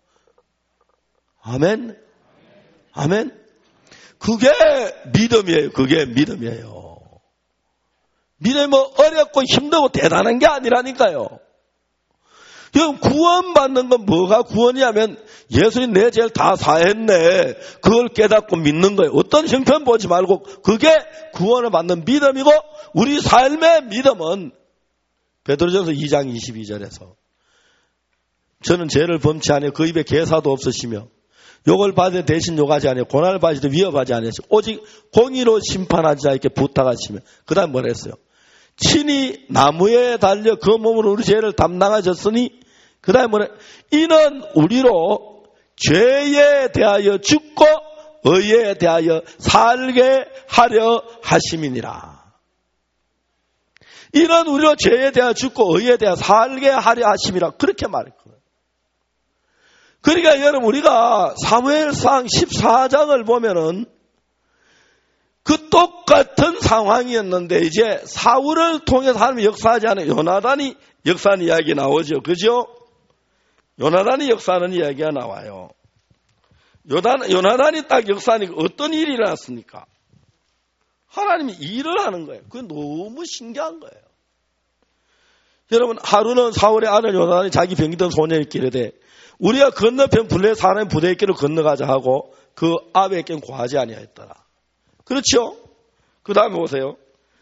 아멘. 아멘. 그게 믿음이에요. 그게 믿음이에요. 믿음이 뭐 어렵고 힘들고 대단한 게 아니라니까요. 그럼 구원받는 건 뭐가 구원이냐면 예수님 내 죄를 다 사했네. 그걸 깨닫고 믿는 거예요. 어떤 형편 보지 말고 그게 구원을 받는 믿음이고 우리 삶의 믿음은 베드로전서 이 장 이십이 절에서 저는 죄를 범치 아니하여 그 입에 개사도 없으시며 욕을 받을 대신 욕하지 아니하여 고난을 받으시되 위협하지 아니하시고 오직 공의로 심판하지 자에게 부탁하시며 그 다음 뭐라 했어요? 친히 나무에 달려 그 몸으로 우리 죄를 담당하셨으니 그 다음에 뭐래? 이는 우리로 죄에 대하여 죽고 의에 대하여 살게 하려 하심이니라. 이는 우리로 죄에 대하여 죽고 의에 대하여 살게 하려 하심이라. 그렇게 말했거든요. 그러니까 여러분 우리가 사무엘상 십사 장을 보면은 그 똑같은 상황이었는데 이제 사울을 통해서 하나님이 역사하지 않은 요나단이 역사하는 이야기 나오죠. 그죠? 요나단이 역사하는 이야기가 나와요. 요나단, 요나단이 딱 역사하니까 어떤 일이 일어났습니까? 하나님이 일을 하는 거예요. 그게 너무 신기한 거예요. 여러분 하루는 사울의 아들 요나단이 자기 병기던 소년에게 이르되 우리가 건너편 블레셋 사람의 부대에게로 건너가자 하고 그 아베에게는 고하지 아니하였더라. 그렇죠? 그 다음에 보세요.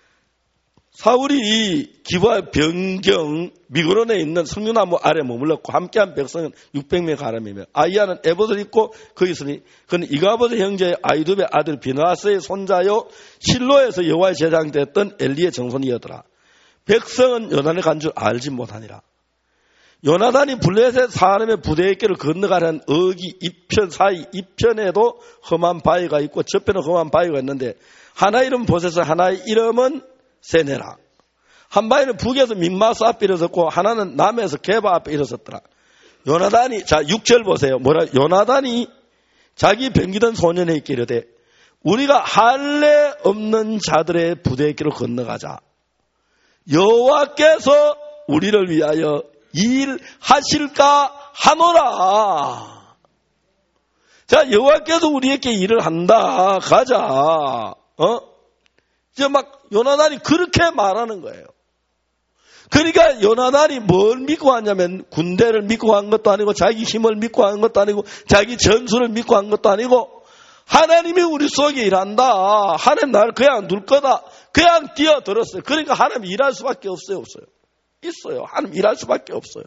사울이 기브아 변경 미그론에 있는 석류나무 아래 머물렀고 함께한 백성은 육백 명에 가름이며 아이야는 에봇을 입고 거기 있으니 그는 이가봇의 형제 아이두베 아들 비나스의 손자요 실로에서 여호와의 제장됐던 엘리의 정손이었더라. 백성은 요나단을 간 줄 알지 못하니라. 요나단이 블레셋 사람의 부대에게를 건너가는 어기 이편 사이 이편에도 험한 바위가 있고 저편에 험한 바위가 있는데 하나 이름 보세서 하나의 이름은 세네라. 한 바위는 북에서 민마스 앞에 일어섰고 하나는 남에서 게바 앞에 일어섰더라. 요나단이 자 육 절 보세요. 뭐라 요나단이 자기 병기던 소년에게 이르되 우리가 할례 없는 자들의 부대에게로 건너가자. 여호와께서 우리를 위하여 일하실까 하노라. 자, 여호와께서 우리에게 일을 한다. 가자. 어? 이제 막 요나단이 그렇게 말하는 거예요. 그러니까 요나단이 뭘 믿고 왔냐면 군대를 믿고 간 것도 아니고 자기 힘을 믿고 간 것도 아니고 자기 전술을 믿고 간 것도 아니고 하나님이 우리 속에 일한다. 하나님 나를 그냥 둘 거다. 그냥 뛰어들었어요. 그러니까 하나님 일할 수밖에 없어요. 없어요. 있어요. 하나님 일할 수밖에 없어요.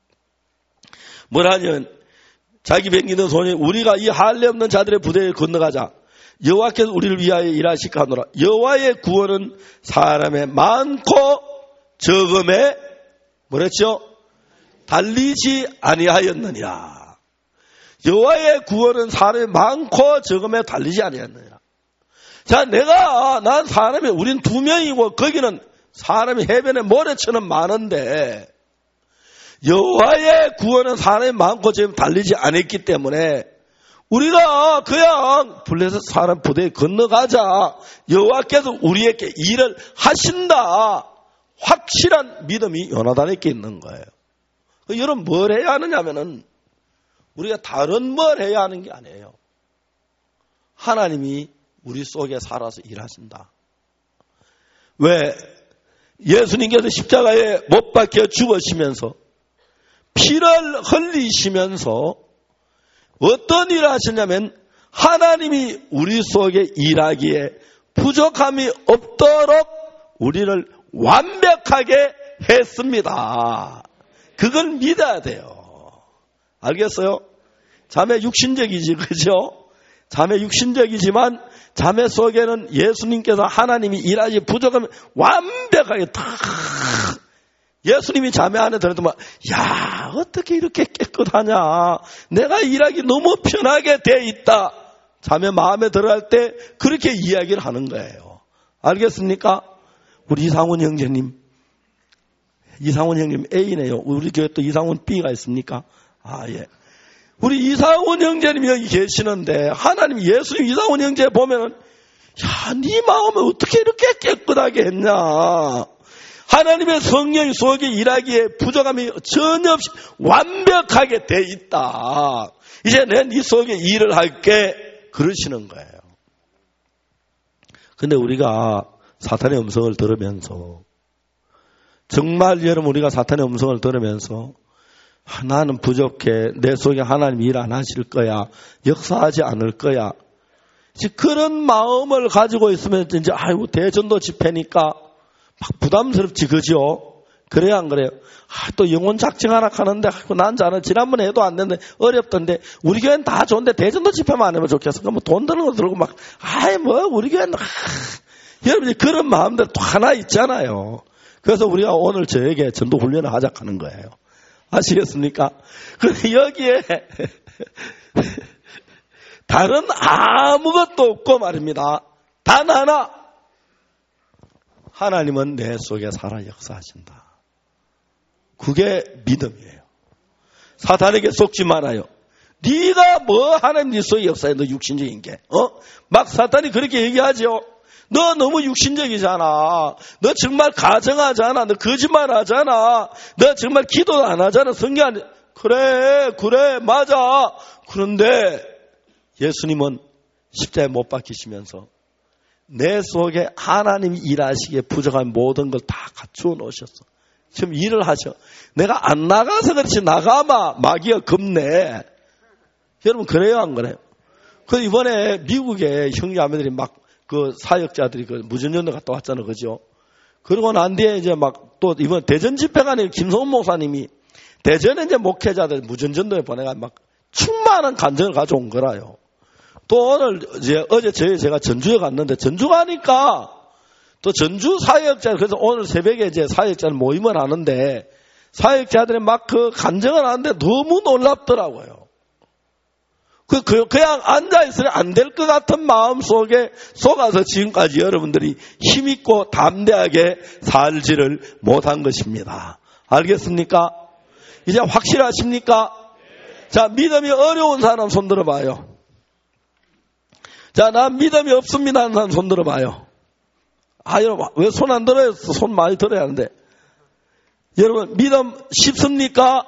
뭐라냐면 자기 병기던 소년이 우리가 이 할례 없는 자들의 부대에 건너가자. 여호와께서 우리를 위하여 일하실까 하노라. 여호와의 구원은 사람의 많고 적음에 뭐랬죠? 달리지 아니하였느니라. 여호와의 구원은 사람의 많고 적음에 달리지 아니하였느니라. 자, 내가 난 사람이 우린 두 명이고 거기는 사람이 해변에 모래처럼 많은데 여호와의 구원은 사람이 많고 지금 달리지 않았기 때문에 우리가 그냥 블레셋 사람 부대에 건너가자. 여호와께서 우리에게 일을 하신다. 확실한 믿음이 요나단에게 있는 거예요. 여러분 뭘 해야 하느냐면은 우리가 다른 뭘 해야 하는 게 아니에요. 하나님이 우리 속에 살아서 일하신다. 왜? 예수님께서 십자가에 못 박혀 죽으시면서 피를 흘리시면서 어떤 일을 하셨냐면 하나님이 우리 속에 일하기에 부족함이 없도록 우리를 완벽하게 했습니다. 그걸 믿어야 돼요. 알겠어요? 자매 육신적이지, 그죠? 자매 육신적이지만 자매 속에는 예수님께서 하나님이 일하지 부족하면 완벽하게 다 예수님이 자매 안에 들어도 막, 야, 어떻게 이렇게 깨끗하냐. 내가 일하기 너무 편하게 돼 있다. 자매 마음에 들어갈 때 그렇게 이야기를 하는 거예요. 알겠습니까? 우리 이상훈 형제님. 이상훈 형님 A네요. 우리 교회 또 이상훈 B가 있습니까? 아, 예. 우리 이상훈 형제님 여기 계시는데 하나님 예수님 이상훈 형제 보면은 야, 네 마음을 어떻게 이렇게 깨끗하게 했냐. 하나님의 성령이 속에 일하기에 부족함이 전혀 없이 완벽하게 돼 있다. 이제 내 네 속에 일을 할게 그러시는 거예요. 근데 우리가 사탄의 음성을 들으면서 정말 여러분 우리가 사탄의 음성을 들으면서 아, 나는 부족해. 내 속에 하나님 일 안 하실 거야. 역사하지 않을 거야. 이제 그런 마음을 가지고 있으면 이제 아이고 대전도 집회니까 막 부담스럽지, 그죠? 그래야 안 그래요? 아, 또 영혼 작정 하나 하는데 아이고 난 자는 지난번에 해도 안 됐는데 어렵던데 우리 교회는 다 좋은데 대전도 집회만 안 하면 좋겠어. 그럼 뭐 돈 드는 거 들고 막 아이 뭐 우리 교회는 아, 여러분이 그런 마음들 또 하나 있잖아요. 그래서 우리가 오늘 저에게 전도 훈련을 하자 하는 거예요. 아시겠습니까? 그런데 여기에 다른 아무것도 없고 말입니다. 단 하나. 하나님은 내 속에 살아 역사하신다. 그게 믿음이에요. 사탄에게 속지 말아요. 네가 뭐 하나님 네 속에 역사해. 너 육신적인 게. 어? 막 사탄이 그렇게 얘기하죠. 너 너무 육신적이잖아. 너 정말 가정하잖아. 너 거짓말 하잖아. 너 정말 기도도 안 하잖아. 성경 안 그래 그래 맞아. 그런데 예수님은 십자가에 못 박히시면서 내 속에 하나님이 일하시기에 부족한 모든 걸 다 갖추어 놓으셨어. 지금 일을 하셔. 내가 안 나가서 그렇지 나가마 마귀가 겁내. 여러분 그래요 안 그래요? 그 이번에 미국에 형제자매들이 막 그 사역자들이 그 무전전도 갔다 왔잖아, 그죠? 그러고 난 뒤에 이제 막 또 이번 대전 집회가 아니라 김성훈 목사님이 대전에 이제 목회자들 무전전도에 보내가 막 충만한 간증을 가져온 거라요. 또 오늘 이제 어제 저희 제가 전주에 갔는데 전주 가니까 또 전주 사역자 그래서 오늘 새벽에 이제 사역자 모임을 하는데 사역자들이 막 그 간증을 하는데 너무 놀랍더라고요. 그, 그, 그냥 앉아있으면 안 될 것 같은 마음 속에 속아서 지금까지 여러분들이 힘있고 담대하게 살지를 못한 것입니다. 알겠습니까? 이제 확실하십니까? 자, 믿음이 어려운 사람 손 들어봐요. 자, 난 믿음이 없습니다 하는 사람 손 들어봐요. 아, 여러분, 왜 손 안 들어요? 손 많이 들어야 하는데. 여러분, 믿음 쉽습니까?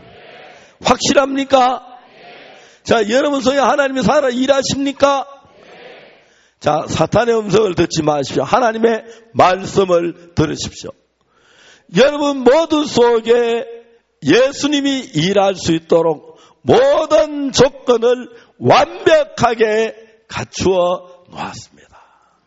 확실합니까? 자, 여러분 속에 하나님이 살아 일하십니까? 자, 사탄의 음성을 듣지 마십시오. 하나님의 말씀을 들으십시오. 여러분 모두 속에 예수님이 일할 수 있도록 모든 조건을 완벽하게 갖추어 놓았습니다.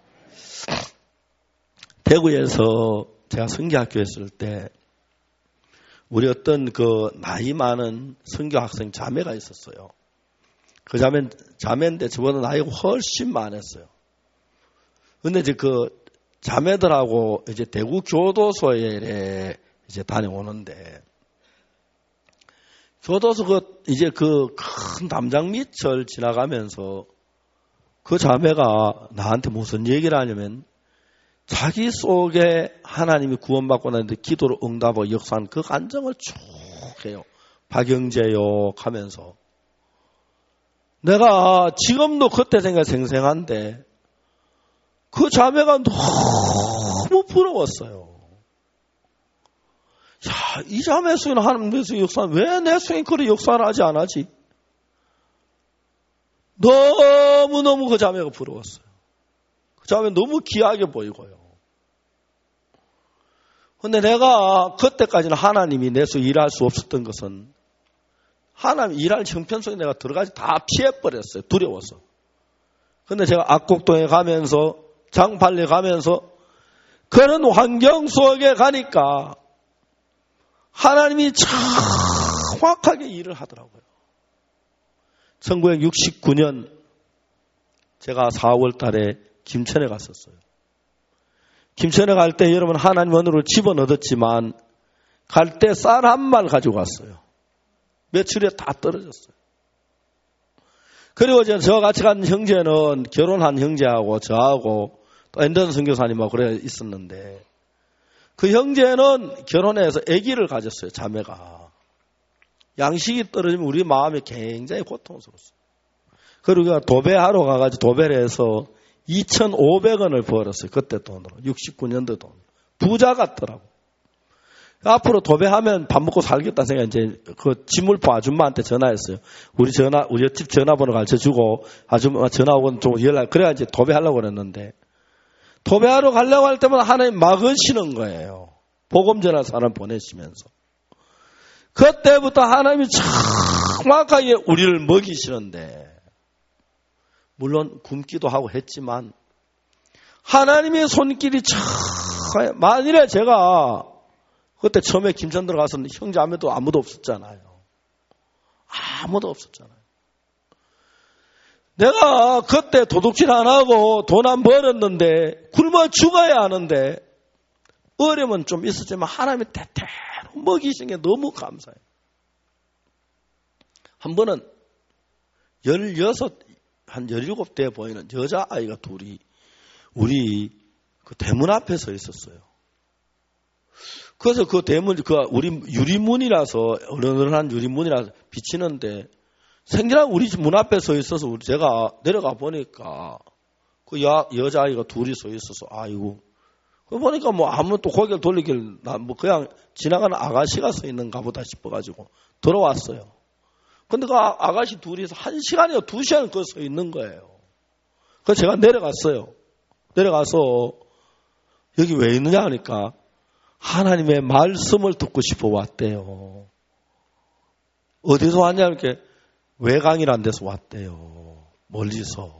대구에서 제가 선교학교에 있을 때 우리 어떤 그 나이 많은 선교학생 자매가 있었어요. 그 자매, 자매인데 저보다 나이가 훨씬 많았어요. 근데 이제 그 자매들하고 이제 대구 교도소에 이제 다녀오는데, 교도소 그, 이제 그 큰 담장 밑을 지나가면서 그 자매가 나한테 무슨 얘기를 하냐면, 자기 속에 하나님이 구원받고 나는데 기도로 응답하고 역사한 그 간증을 쭉 해요. 박영재요 하면서. 내가 지금도 그때 생각 생생한데 그 자매가 너무 부러웠어요. 야, 이 자매 속에는 하나님께서 역사, 왜 내 속에 그런 역사를 하지 않았지? 너무너무 그 자매가 부러웠어요. 그 자매 너무 귀하게 보이고요. 근데 내가 그때까지는 하나님이 내 속에 일할 수 없었던 것은 하나님 일할 형편 속에 내가 들어가지 다 피해버렸어요. 두려워서. 근데 제가 악곡동에 가면서 장팔레 가면서 그런 환경 속에 가니까 하나님이 정확하게 일을 하더라고요. 천구백육십구 년 제가 사월 달에 김천에 갔었어요. 김천에 갈 때 여러분 하나님 은혜로 집은 얻었지만 갈 때 쌀 한 말 가지고 갔어요. 며칠에 다 떨어졌어요. 그리고 저와 같이 간 형제는 결혼한 형제하고 저하고 또 앤더슨 선교사님하고 그래 있었는데 그 형제는 결혼해서 아기를 가졌어요. 자매가. 양식이 떨어지면 우리 마음이 굉장히 고통스러웠어요. 그리고 도배하러 가가지고 도배를 해서 이천오백 원을 벌었어요. 그때 돈으로. 육십구 년도 돈. 부자 같더라고. 앞으로 도배하면 밥 먹고 살겠다 생각 이제 그 지물포 아줌마한테 전화했어요. 우리 전화, 우리 옆집 전화번호 가르쳐 주고 아줌마 전화 오고 좀 연락, 그래야 이제 도배하려고 그랬는데 도배하러 가려고 할 때마다 하나님 막으시는 거예요. 복음 전할 사람 보내시면서. 그때부터 하나님이 정확하게 우리를 먹이시는데 물론 굶기도 하고 했지만 하나님의 손길이 참 만일에 제가 그때 처음에 김천 들어가서 형제자매도 아무도 없었잖아요. 아무도 없었잖아요. 내가 그때 도둑질 안 하고 돈 안 벌었는데 굶어 죽어야 하는데 어려움은 좀 있었지만 하나님이 대대로 먹이신 게 너무 감사해요. 한 번은 열여섯, 한 열일곱 대 보이는 여자아이가 둘이 우리 그 대문 앞에 서 있었어요. 그래서 그 대문, 그 우리 유리문이라서, 어른한 유리문이라서 비치는데, 생기랑 우리 집 문 앞에 서 있어서 제가 내려가 보니까, 그 여, 여자아이가 둘이 서 있어서, 아이고. 그 보니까 뭐 아무도 고개를 돌리길, 나 뭐 그냥 지나가는 아가씨가 서 있는가 보다 싶어가지고 들어왔어요. 근데 그 아가씨 둘이서 한 시간이나 두 시간 그 서 있는 거예요. 그래서 제가 내려갔어요. 내려가서, 여기 왜 있느냐 하니까, 하나님의 말씀을 듣고 싶어 왔대요. 어디서 왔냐 이렇게 외강이라는 데서 왔대요. 멀리서.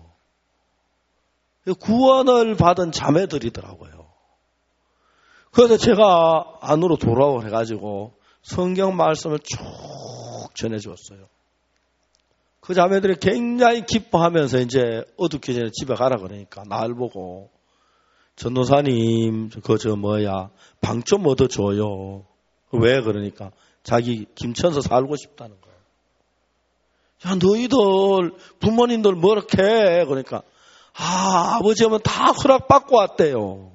구원을 받은 자매들이더라고요. 그래서 제가 안으로 돌아오고 해가지고 성경 말씀을 쭉 전해주었어요. 그 자매들이 굉장히 기뻐하면서 이제 어둡기 전에 집에 가라 그러니까 날 보고 전도사님, 그, 저, 뭐야, 방 좀 얻어줘요. 왜? 그러니까, 자기 김천서 살고 싶다는 거예요. 야, 너희들, 부모님들 뭐 이렇게 해? 그러니까, 아, 아버지 하면 다 허락받고 왔대요.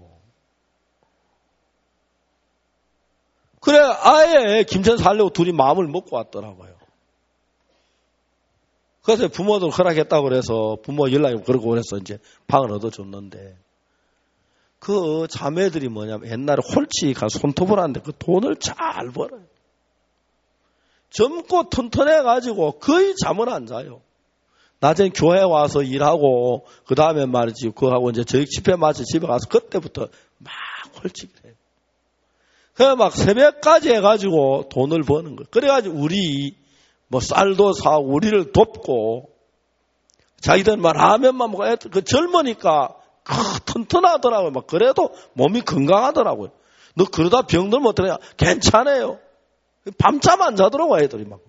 그래, 아예 김천 살려고 둘이 마음을 먹고 왔더라고요. 그래서 부모들 허락했다고 그래서, 부모 연락이 그러고 그래서 이제 방을 얻어줬는데, 그 자매들이 뭐냐면 옛날에 홀치 가서 손톱을 하는데 그 돈을 잘 벌어요. 젊고 튼튼해가지고 거의 잠을 안 자요. 낮엔 교회 와서 일하고 그 다음에 말이지 그하고 이제 저희 집회 마치 집에 가서 그때부터 막 홀치기를 해요. 그래 막 새벽까지 해가지고 돈을 버는 거예요. 그래가지고 우리 뭐 쌀도 사고 우리를 돕고 자기들만 라면만 먹어야 그 젊으니까 튼튼하더라고요. 막 그래도 몸이 건강하더라고요. 너 그러다 병들면 어떡하냐? 괜찮아요. 밤잠 안 자더라고 애들이 막.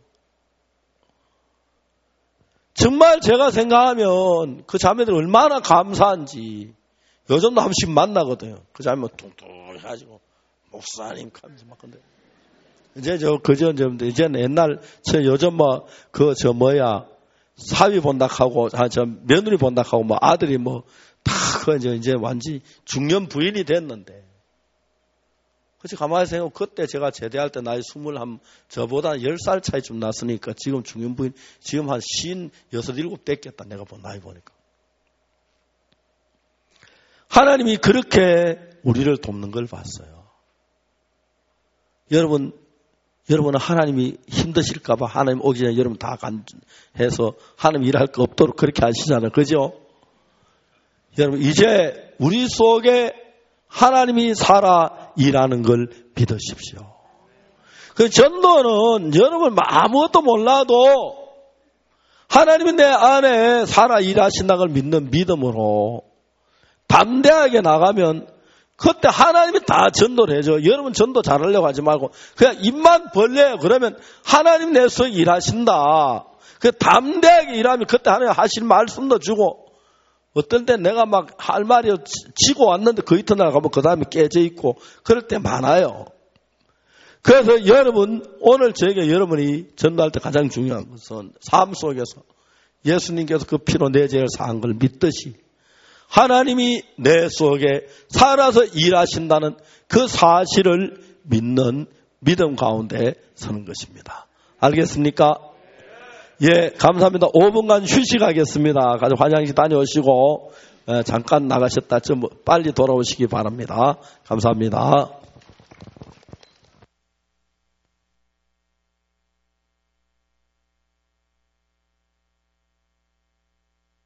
정말 제가 생각하면 그 자매들 얼마나 감사한지 요즘도 한 번씩 만나거든요. 그 자매 뚱뚱해가지고 목사님 하면서 막 근데 이제 저 그저 이제는 옛날 저 요즘 뭐 그 저 뭐야 사위 본다하고 저 며느리 본다하고 뭐 아들이 뭐 다, 그, 이제, 이제 완전히 중년 부인이 됐는데. 그래서 가만히 생각하면 그때 제가 제대할 때 나이 스물 한, 저보다 열 살 차이 좀 났으니까 지금 중년 부인, 지금 한 쉰 여섯, 일곱 됐겠다. 내가 본 나이 보니까. 하나님이 그렇게 우리를 돕는 걸 봤어요. 여러분, 여러분은 하나님이 힘드실까봐 하나님 오기 전에 여러분 다 간해서 하나님 일할 거 없도록 그렇게 하시잖아요. 그죠? 여러분, 이제 우리 속에 하나님이 살아 일하는 걸 믿으십시오. 그 전도는 여러분 아무것도 몰라도 하나님이 내 안에 살아 일하신다는 걸 믿는 믿음으로 담대하게 나가면 그때 하나님이 다 전도를 해줘. 여러분 전도 잘하려고 하지 말고 그냥 입만 벌려요. 그러면 하나님 내 속에 일하신다. 그 담대하게 일하면 그때 하나님 하실 말씀도 주고 어떨 때 내가 막 할 말이 지고 왔는데 그 이튿날 가면 그 다음에 깨져 있고 그럴 때 많아요. 그래서 여러분 오늘 저에게 여러분이 전도할 때 가장 중요한 것은 삶 속에서 예수님께서 그 피로 내 죄를 사한 걸 믿듯이 하나님이 내 속에 살아서 일하신다는 그 사실을 믿는 믿음 가운데 서는 것입니다. 알겠습니까? 예, 감사합니다. 오 분간 휴식하겠습니다. 가서 화장실 다녀오시고 잠깐 나가셨다 좀 빨리 돌아오시기 바랍니다. 감사합니다.